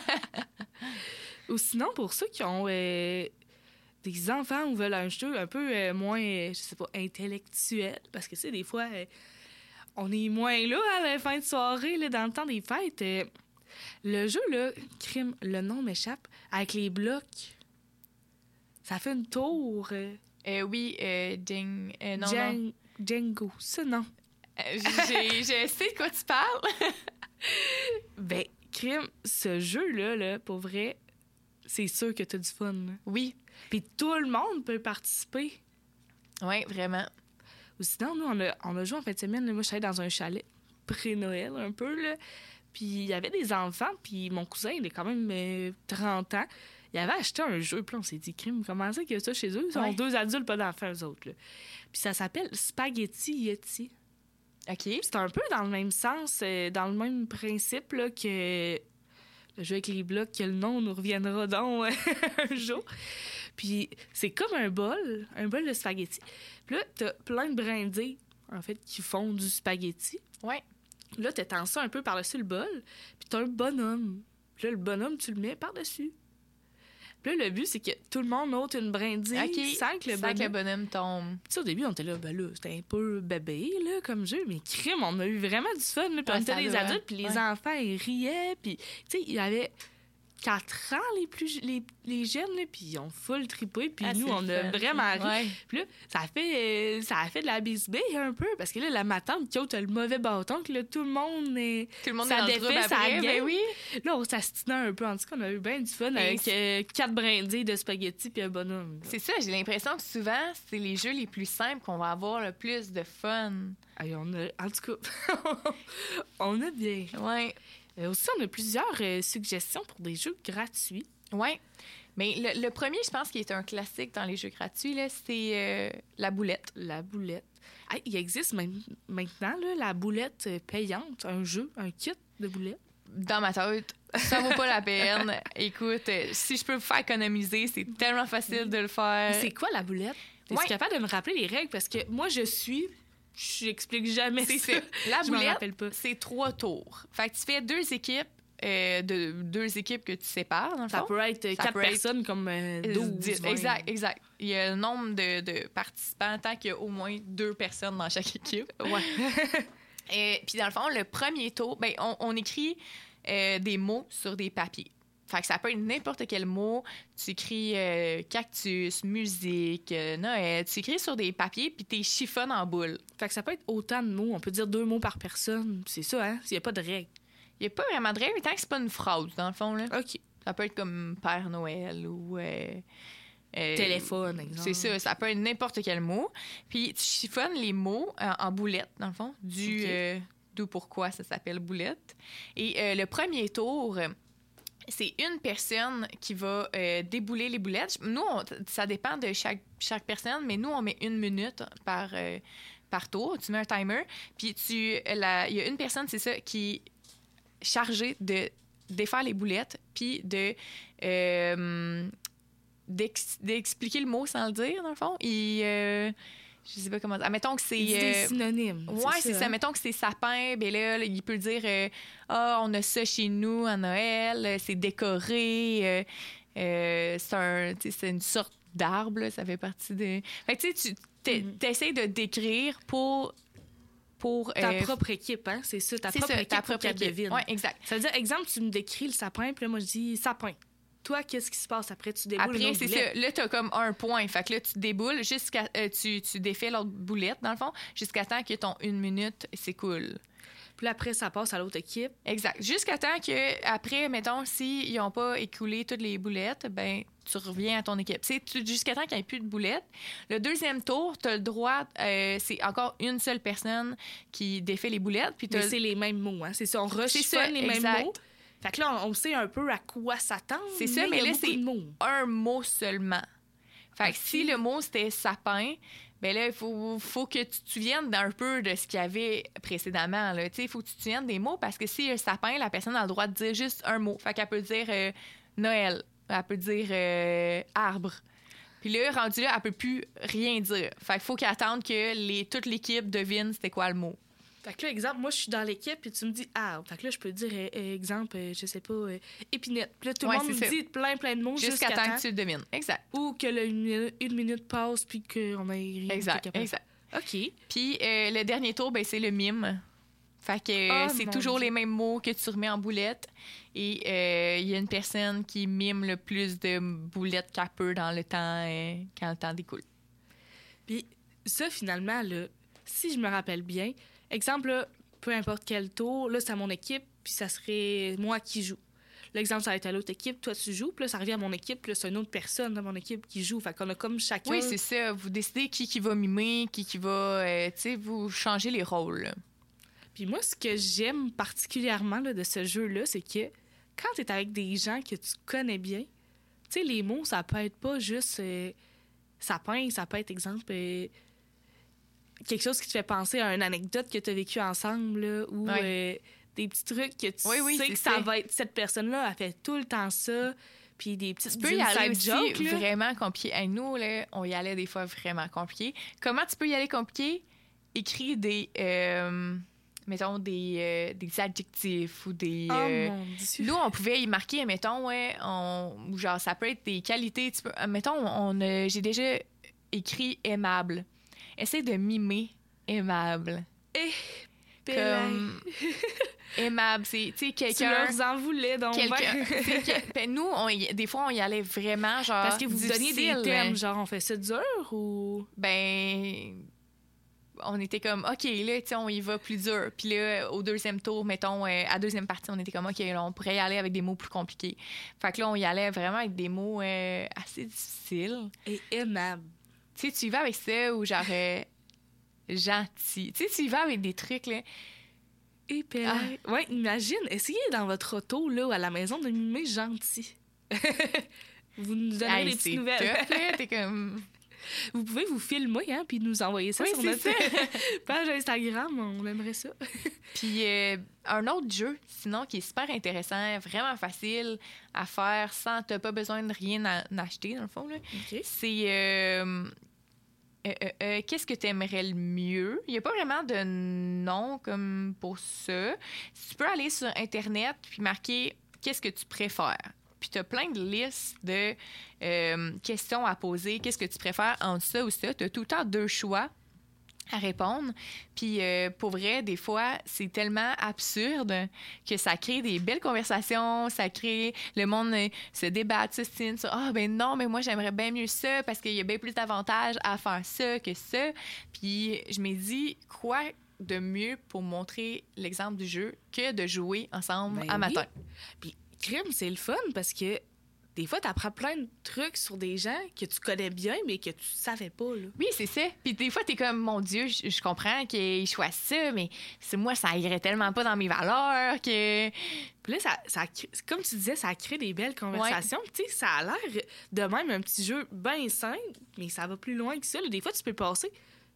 Ou sinon, pour ceux qui ont euh, des enfants ou veulent un jeu un peu euh, moins, euh, je sais pas, intellectuel, parce que, tu sais, des fois, euh, on est moins là à la fin de soirée, là, dans le temps des fêtes. euh, le jeu, là, crime, le nom m'échappe, avec les blocs, ça fait une tour. Euh, Euh, oui, euh, Jeng... euh, non, non. Djang- Django, ça, non. Euh, j'ai- Je sais de quoi tu parles. Ben, crime, ce jeu-là, là, pour vrai, c'est sûr que t'as du fun. là. Oui. Puis tout le monde peut participer. Oui, vraiment. Ou sinon, nous, on a, on a joué en fin de semaine. Là, moi, je suis allée dans un chalet pré-Noël, un peu, là. Puis il y avait des enfants, puis mon cousin, il est quand même euh, trente ans. Il avait acheté un jeu, puis là, on s'est dit, crime, comment ça qu'il y a ça chez eux? Ils sont Ouais. deux adultes, pas d'enfants, eux autres, là. Puis ça s'appelle Spaghetti Yeti. OK. C'est un peu dans le même sens, euh, dans le même principe là, que le jeu avec les blocs, que le nom nous reviendra donc euh, un jour. Puis c'est comme un bol, un bol de spaghetti. Puis là, t'as plein de brindilles, en fait, qui font du spaghetti. Ouais. Là, t'étends ça un peu par-dessus le bol, puis t'as un bonhomme. Puis là, le bonhomme, tu le mets par-dessus. Puis là, le but, c'est que tout le monde ôte une brindille OK. sans que le Sans bonhomme... que le bonhomme tombe. Tu sais, au début, on était là, ben là, c'était un peu bébé, là, comme jeu, mais crime, on a eu vraiment du fun, là. Puis Ouais, on était ça des doit, adultes, puis les ouais. enfants, ils riaient, puis, tu sais, il y avait quatre ans, les plus les, les jeunes, là, puis ils ont full trippé, puis Ah, nous, c'est on le a fun. vraiment ri. Ouais. Puis là, ça a fait, euh, ça a fait de la bisbille un peu, parce que là, la matante qui a le mauvais bâton, que là, tout le monde est... Tout le monde ça est dans le défait, trouble ça après, gagne. ben oui. Là, on s'astinait un peu. En tout cas, on a eu bien du fun Mais avec c'est- euh, quatre brindilles de spaghettis puis un bonhomme. C'est ça, j'ai l'impression que souvent, c'est les jeux les plus simples qu'on va avoir le plus de fun. Hey, on a, en tout cas, on a bien. Ouais. Euh, aussi, on a plusieurs euh, suggestions pour des jeux gratuits. Ouais. Mais le, le premier, je pense, qui est un classique dans les jeux gratuits, là, c'est euh, la boulette. La boulette. Hey, il existe même maintenant là, la boulette euh, payante, un jeu, un kit de boulettes. Dans ma tête, ça vaut pas la peine. Écoute, euh, si je peux vous faire économiser, c'est tellement facile de le faire. Mais c'est quoi la boulette? Es-tu Ouais. capable de me rappeler les règles? Parce que moi, je suis... Je n'explique jamais C'est ça. ça. La Je m'en boulette, rappelle pas. c'est trois tours. Fait que tu fais deux équipes, euh, de, deux équipes que tu sépares, dans le Ça fond. peut être euh, Ça quatre peut être personnes comme euh, douze. dix. vingt. Exact, exact. Il y a le nombre de, de participants tant qu'il y a au moins deux personnes dans chaque équipe. Ouais. Et puis dans le fond, le premier tour, ben, on, on écrit euh, des mots sur des papiers. Fait que ça peut être n'importe quel mot. Tu écris euh, cactus, musique, euh, Noël. Tu écris sur des papiers puis t'es chiffonnes en boule. Fait que ça peut être autant de mots. On peut dire deux mots par personne. C'est ça, hein? Il n'y a pas de règle. Il n'y a pas vraiment de règle, mais tant que c'est pas une phrase, dans le fond. Là. OK. Ça peut être comme Père Noël ou... euh, euh, Téléphone, exemple. C'est ça, ça peut être n'importe quel mot. Puis tu chiffonnes les mots en, en boulettes, dans le fond, du OK. euh, d'où pourquoi ça s'appelle boulette. Et euh, le premier tour, euh, c'est une personne qui va euh, débouler les boulettes. Nous, on- ça dépend de chaque, chaque personne, mais nous, on met une minute par, euh, par tour. Tu mets un timer. Puis tu, la- il y a une personne, c'est ça, qui est chargée de défaire les boulettes, puis de... euh, d'ex- d'expliquer le mot sans le dire, dans le fond. Et, euh, je sais pas comment dire. Admettons que c'est... Il dit des euh, synonymes. Ouais, c'est ça. hein? Mettons que c'est sapin, ben là, là, il peut dire euh, ah, on a ça chez nous à Noël, euh, c'est décoré, euh, euh, c'est un, tu sais, c'est une sorte d'arbre, là, ça fait partie de. Fait que tu sais, tu t'es- Mhm. t'essayes de décrire pour pour Ta euh, propre équipe, hein? C'est ça, ta c'est propre ça, équipe ta pour propre qu'elle équipe. devine. Ouais, exact. Ça veut dire, exemple, tu me décris le sapin, puis là, moi, je dis sapin. Toi, qu'est-ce qui se passe après? Tu déboules une Après, autre c'est boulette. ça. Là, t'as comme un point. Fait que là, tu déboules jusqu'à. euh, tu, tu défais l'autre boulette, dans le fond, jusqu'à temps que ton une minute s'écoule. Puis là, après, ça passe à l'autre équipe. Exact. Jusqu'à temps que, après, mettons, s'ils n'ont pas écoulé toutes les boulettes, ben tu reviens à ton équipe. C'est tu- jusqu'à temps qu'il n'y ait plus de boulettes. Le deuxième tour, tu as le droit, euh, c'est encore une seule personne qui défait les boulettes. Puis Mais t'as- c'est les mêmes mots, hein? C'est ça, on C'est ça, rechiffonne les mêmes exact. mots. Fait que là, on, on sait un peu à quoi s'attendre. C'est ça, il mais y a là, beaucoup c'est de mots. un mot seulement. Fait que Ok. si le mot, c'était sapin, ben là, il faut, faut que tu te souviennes d'un peu de ce qu'il y avait précédemment. Il faut que tu te souviennes des mots parce que si un sapin, la personne a le droit de dire juste un mot. Fait qu'elle peut dire euh, Noël, elle peut dire euh, arbre. Puis là, rendu là, elle peut plus rien dire. Fait qu'il faut qu'elle attende que les, toute l'équipe devine c'était quoi le mot. Fait que là, exemple, moi, je suis dans l'équipe, puis tu me dis arbre. Fait que là, je peux dire, euh, euh, exemple, euh, je sais pas, euh, épinette. Puis là, tout Ouais, le monde c'est me ça. dit plein, plein de mots Jusqu'à temps que tu le devines. Exact. Ou que le- une, une minute passe, puis qu'on ait rien. Exact, été capable. exact. OK. Puis euh, le dernier tour, ben, c'est le mime. Fait que euh, Oh, c'est mon toujours Dieu. les mêmes mots que tu remets en boulette. Et euh, il y a une personne qui mime le plus de boulettes qu'elle peut dans le temps, euh, quand le temps découle. Puis ça, finalement, là, si je me rappelle bien, exemple, là, peu importe quel tour, là, c'est à mon équipe, puis ça serait moi qui joue. L'exemple, ça va être à l'autre équipe, toi, tu joues, puis là, ça revient à mon équipe, puis là, c'est une autre personne dans mon équipe qui joue. Fait qu'on a comme chacun... Oui, c'est ça. Vous décidez qui, qui va mimer, qui, qui va... euh, tu sais, vous changez les rôles. là. Puis moi, ce que j'aime particulièrement là, de ce jeu-là, c'est que quand tu es avec des gens que tu connais bien, tu sais, les mots, ça peut être pas juste euh, sapin, ça peut être, exemple, euh, quelque chose qui te fait penser à une anecdote que tu as vécue ensemble, là, ou Ouais. euh, des petits trucs que tu Oui, oui, sais c'est que ça ça. va être... Cette personne-là, elle fait tout le temps ça, puis des petites Tu peux y aller inside aussi jokes, là. vraiment compliqué. Hey, nous, là, on y allait des fois vraiment compliqué. Comment tu peux y aller compliqué? Écris des, euh, mettons, des, euh, des adjectifs ou des... Oh euh, mon Dieu! Nous, on pouvait y marquer, mettons, ouais, on, genre, ça peut être des qualités. Tu peux, mettons, on, euh, j'ai déjà écrit aimable. Essaye de mimer aimable. Eh, comme aimable, c'est, tu sais, quelqu'un... Tu leur en voulais, donc. Quelqu'un, que, ben, nous, on y, des fois, on y allait vraiment, genre, parce que vous donniez des difficile, thèmes, mais- genre, on fait ça dur ou... Ben... On était comme, OK, là, tu sais, on y va plus dur. Puis là, au deuxième tour, mettons, euh, à deuxième partie, on était comme, OK, là, on pourrait y aller avec des mots plus compliqués. Fait que là, on y allait vraiment avec des mots euh, assez difficiles. Et aimables. Tu sais, tu y vas avec ça ou genre euh, gentil. Tu sais, tu y vas avec des trucs, là. Et ah. Ouais, imagine, essayez dans votre auto, là, ou à la maison, de mimer gentil. Vous nous donnez Hey, des c'est petites nouvelles. top, là, t'es comme... Vous pouvez vous filmer, hein, puis nous envoyer ça Oui, sur c'est notre ça. page Instagram. On aimerait ça. Puis euh, un autre jeu, sinon, qui est super intéressant, vraiment facile à faire sans... T'as pas besoin de rien à, à acheter, dans le fond, là. Okay. C'est... Euh, euh, euh, euh, qu'est-ce que t'aimerais le mieux? Il n'y a pas vraiment de nom comme pour ça. Tu peux aller sur Internet puis marquer « Qu'est-ce que tu préfères? » Puis tu as plein de listes de euh, questions à poser. Qu'est-ce que tu préfères entre ça ou ça? Tu as tout le temps deux choix à répondre. Puis euh, pour vrai, des fois, c'est tellement absurde que ça crée des belles conversations, ça crée... Le monde euh, se débat, s'ostine sur « Ah, ben non, mais moi, j'aimerais bien mieux ça parce qu'il y a bien plus d'avantages à faire ça que ça. » Puis je me dis, quoi de mieux pour montrer l'exemple du jeu que de jouer ensemble Ben à oui. matin? Puis crime, c'est le fun parce que des fois, t'apprends plein de trucs sur des gens que tu connais bien, mais que tu savais pas, là. Oui, c'est ça. Puis des fois, t'es comme, mon Dieu, je, je comprends qu'ils choisissent ça, mais c'est moi, ça irait tellement pas dans mes valeurs que... Puis là, ça, ça, comme tu disais, ça crée des belles conversations. Ouais. Tu sais, ça a l'air de même un petit jeu bien simple, mais ça va plus loin que ça. Là. Des fois, tu peux passer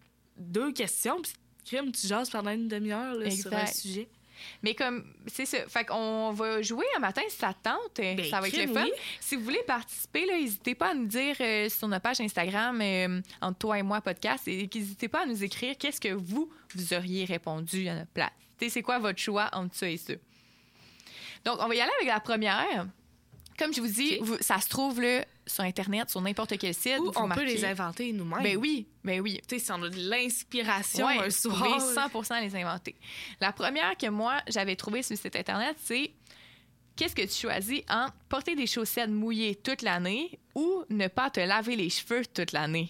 deux questions, puis crime, tu jases pendant une demi-heure là, sur un sujet. Mais comme, c'est ça. Fait qu'on va jouer un matin si ça te tente. Ben, ça va être le fun. Oui. Si vous voulez participer, là, n'hésitez pas à nous dire euh, sur notre page Instagram, euh, entre toi et moi podcast, et n'hésitez pas à nous écrire qu'est-ce que vous, vous auriez répondu à notre place. T'sais, c'est quoi votre choix entre ça et ça. Donc, on va y aller avec la première. Comme je vous dis, okay. vous, ça se trouve là, sur Internet, sur n'importe quel site. Ou on marquez... peut les inventer nous-mêmes. Ben oui, ben oui. Tu sais, si on a de l'inspiration ouais, un soir. Vous pouvez cent pour cent les inventer. La première que moi, j'avais trouvée sur le site Internet, c'est qu'est-ce que tu choisis entre porter des chaussettes mouillées toute l'année ou ne pas te laver les cheveux toute l'année?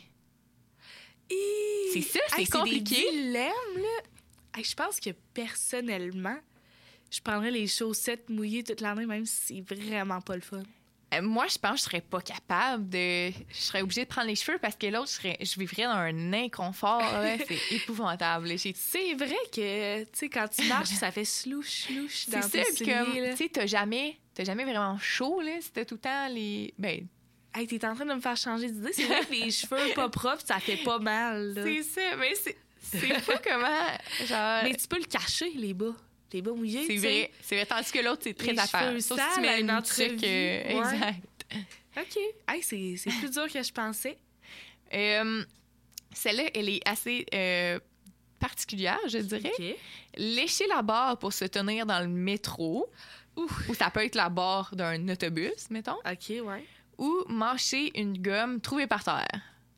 Et... C'est ça, c'est hey, compliqué. C'est des dilemmes, là. Hey, je pense que personnellement, je prendrais les chaussettes mouillées toute l'année, même si c'est vraiment pas le fun. Euh, moi, je pense que je serais pas capable de... Je serais obligée de prendre les cheveux parce que l'autre, je, serais... je vivrais dans un inconfort. Là. C'est épouvantable. J'ai... C'est vrai que, tu sais, quand tu marches, ça fait slouche, slouche dans c'est tes ça, souliers. Tu sais, t'as jamais, t'as jamais vraiment chaud, là. C'était tout le temps les... Ben... Hey, t'es en train de me faire changer d'idée. C'est vrai que les cheveux pas propres, ça fait pas mal. Là. C'est ça, mais c'est... C'est pas comment... Genre... Mais tu peux le cacher, les bas. Les bas mouillés, c'est vrai, c'est vrai. Tandis que l'autre, c'est très affaire. Sauf si tu mets une entrevue. Euh, ouais. Exact. OK. Hey, c'est, c'est plus dur que je pensais. Euh, celle-là, elle est assez euh, particulière, je dirais. Okay. Lécher la barre pour se tenir dans le métro. Ouf. Ou ça peut être la barre d'un autobus, mettons. OK, ouais. Ou mâcher une gomme trouvée par terre.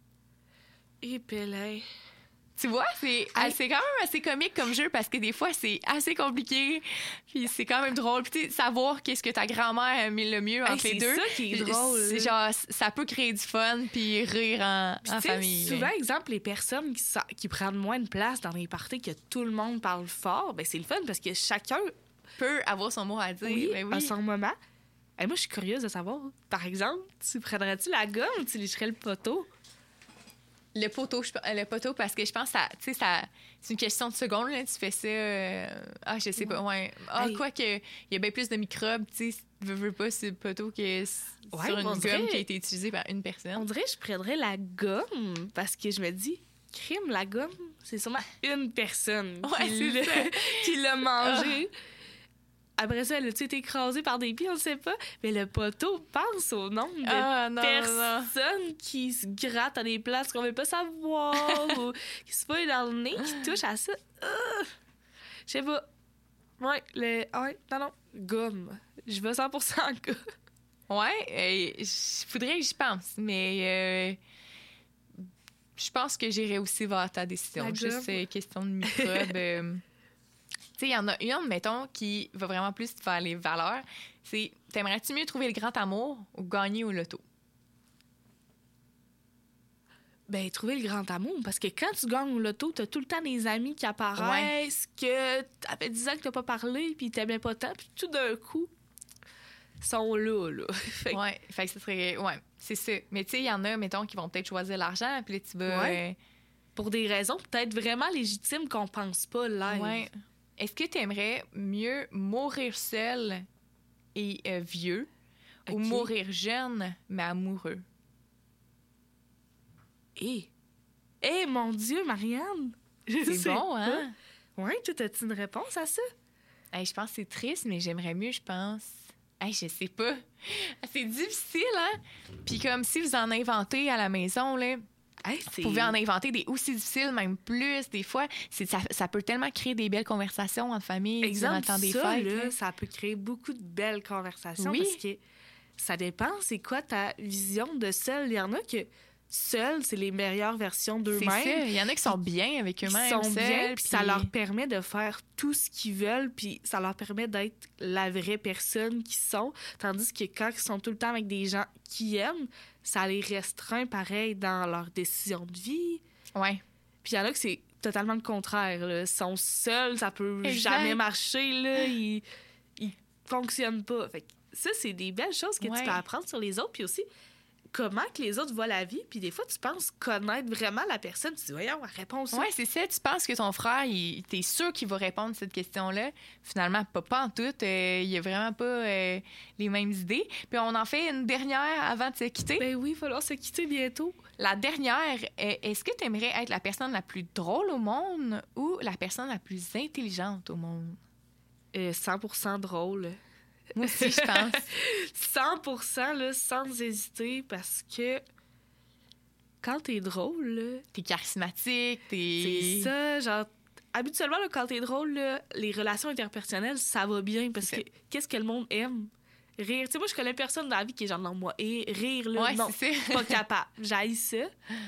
Et pelé. Tu vois, c'est, ah, c'est quand même assez comique comme jeu parce que des fois, c'est assez compliqué. Puis c'est quand même drôle. Puis savoir qu'est-ce que ta grand-mère a mis le mieux entre hey, les deux. C'est ça qui est drôle. C'est genre, ça peut créer du fun puis rire en, puis en famille. Souvent, mais... exemple, les personnes qui, qui prennent moins de place dans les parties que tout le monde parle fort, ben c'est le fun parce que chacun peut avoir son mot à dire. Oui, ben oui. à son moment. Et moi, je suis curieuse de savoir, par exemple, tu prendrais-tu la gomme ou tu lécherais le poteau? Le poteau, je, le poteau, parce que je pense que ça, tu sais, ça, c'est une question de secondes, là, tu fais ça. Euh, ah, je sais ouais. pas, ouais. Ah, hey. Quoi que, il y a bien plus de microbes, tu sais, veux, veux pas sur le poteau que ouais, sur une gomme dirait, qui a été utilisée par une personne. On dirait que je prendrais la gomme, parce que je me dis, crime, la gomme, c'est sûrement une personne ouais, qui, l'a, qui l'a mangée. Ah. Après ça, elle a-tu été écrasée par des pieds? On ne sait pas. Mais le poteau, pense au nombre de ah, non, personnes non. qui se grattent à des places qu'on ne veut pas savoir ou qui se fouillent dans le nez, qui touchent à ça. Uh! Je sais pas. Ouais, le... Ouais, non, non. Gomme. Je veux cent pour cent gars. Ouais, il faudrait que j'y pense, mais euh, je pense que j'irai aussi vers ta décision. La Juste gomme. euh, question de microbes. euh, tu sais, il y en a une, mettons, qui va vraiment plus faire les valeurs. C'est, t'aimerais-tu mieux trouver le grand amour ou gagner au loto? Ben, trouver le grand amour, parce que quand tu gagnes au loto, t'as tout le temps des amis qui apparaissent, que ça fait dix ans que t'as pas parlé, puis ils t'aimaient pas tant, puis tout d'un coup, ils sont là, là. Fait que- Ouais, fait que ce serait... Ouais, c'est ça. Mais tu sais, il y en a, mettons, qui vont peut-être choisir l'argent, puis là, tu vas... Ouais. euh, Pour des raisons peut-être vraiment légitimes qu'on pense pas live. Ouais. Est-ce que tu aimerais mieux mourir seul et euh, vieux ou Ok. mourir jeune mais amoureux? Eh! Eh, mon Dieu, Marianne! Je C'est sais bon, hein? pas. Ouais, toi, as-tu une réponse à ça? Hey, je pense que c'est triste, mais j'aimerais mieux, je pense. Hey, je sais pas. C'est difficile, hein? Puis comme si vous en inventez à la maison, là, Hey, vous c'est... pouvez en inventer des aussi difficiles, même plus. Des fois, c'est, ça, ça peut tellement créer des belles conversations entre familles durant Exemple, le temps des ça, fêtes. là, là. ça peut créer beaucoup de belles conversations Oui. parce que ça dépend, c'est quoi ta vision de seul. Il y en a que seul, c'est les meilleures versions C'est d'eux-mêmes. ça. Il y en a qui sont bien avec Ils eux-mêmes. sont seuls, bien, puis ça puis- leur permet de faire tout ce qu'ils veulent, puis ça leur permet d'être la vraie personne qu'ils sont. Tandis que quand ils sont tout le temps avec des gens qu'ils aiment, ça les restreint pareil dans leurs décisions de vie. Ouais. Puis il y en a que c'est totalement le contraire. Là. Ils sont seuls, ça peut Exact. jamais marcher. Là. Ils, ils fonctionnent pas. Fait que ça, c'est des belles choses que Ouais. tu peux apprendre sur les autres. Puis aussi, comment que les autres voient la vie. Puis des fois, tu penses connaître vraiment la personne. Tu dis, voyons, elle répond ça. Oui, c'est ça. Tu penses que ton frère, il, t'es sûr qu'il va répondre à cette question-là. Finalement, pas, pas en tout. Euh, il a vraiment pas euh, les mêmes idées. Puis on en fait une dernière avant de se quitter. Ben oui, il va falloir se quitter bientôt. La dernière, euh, est-ce que tu aimerais être la personne la plus drôle au monde ou la personne la plus intelligente au monde? Euh, cent pour cent drôle. Moi aussi, je pense. cent pour cent, là, sans hésiter, parce que quand t'es drôle, là, T'es charismatique, t'es... c'est ça, genre... Habituellement, là, quand t'es drôle, là, les relations interpersonnelles, ça va bien, parce que C'est qu'est-ce que le monde aime? Rire. Tu sais, moi, je connais personne dans la vie qui est genre, non, moi, et rire, là, Ouais, non, c'est ça. pas capable. J'haïs ça.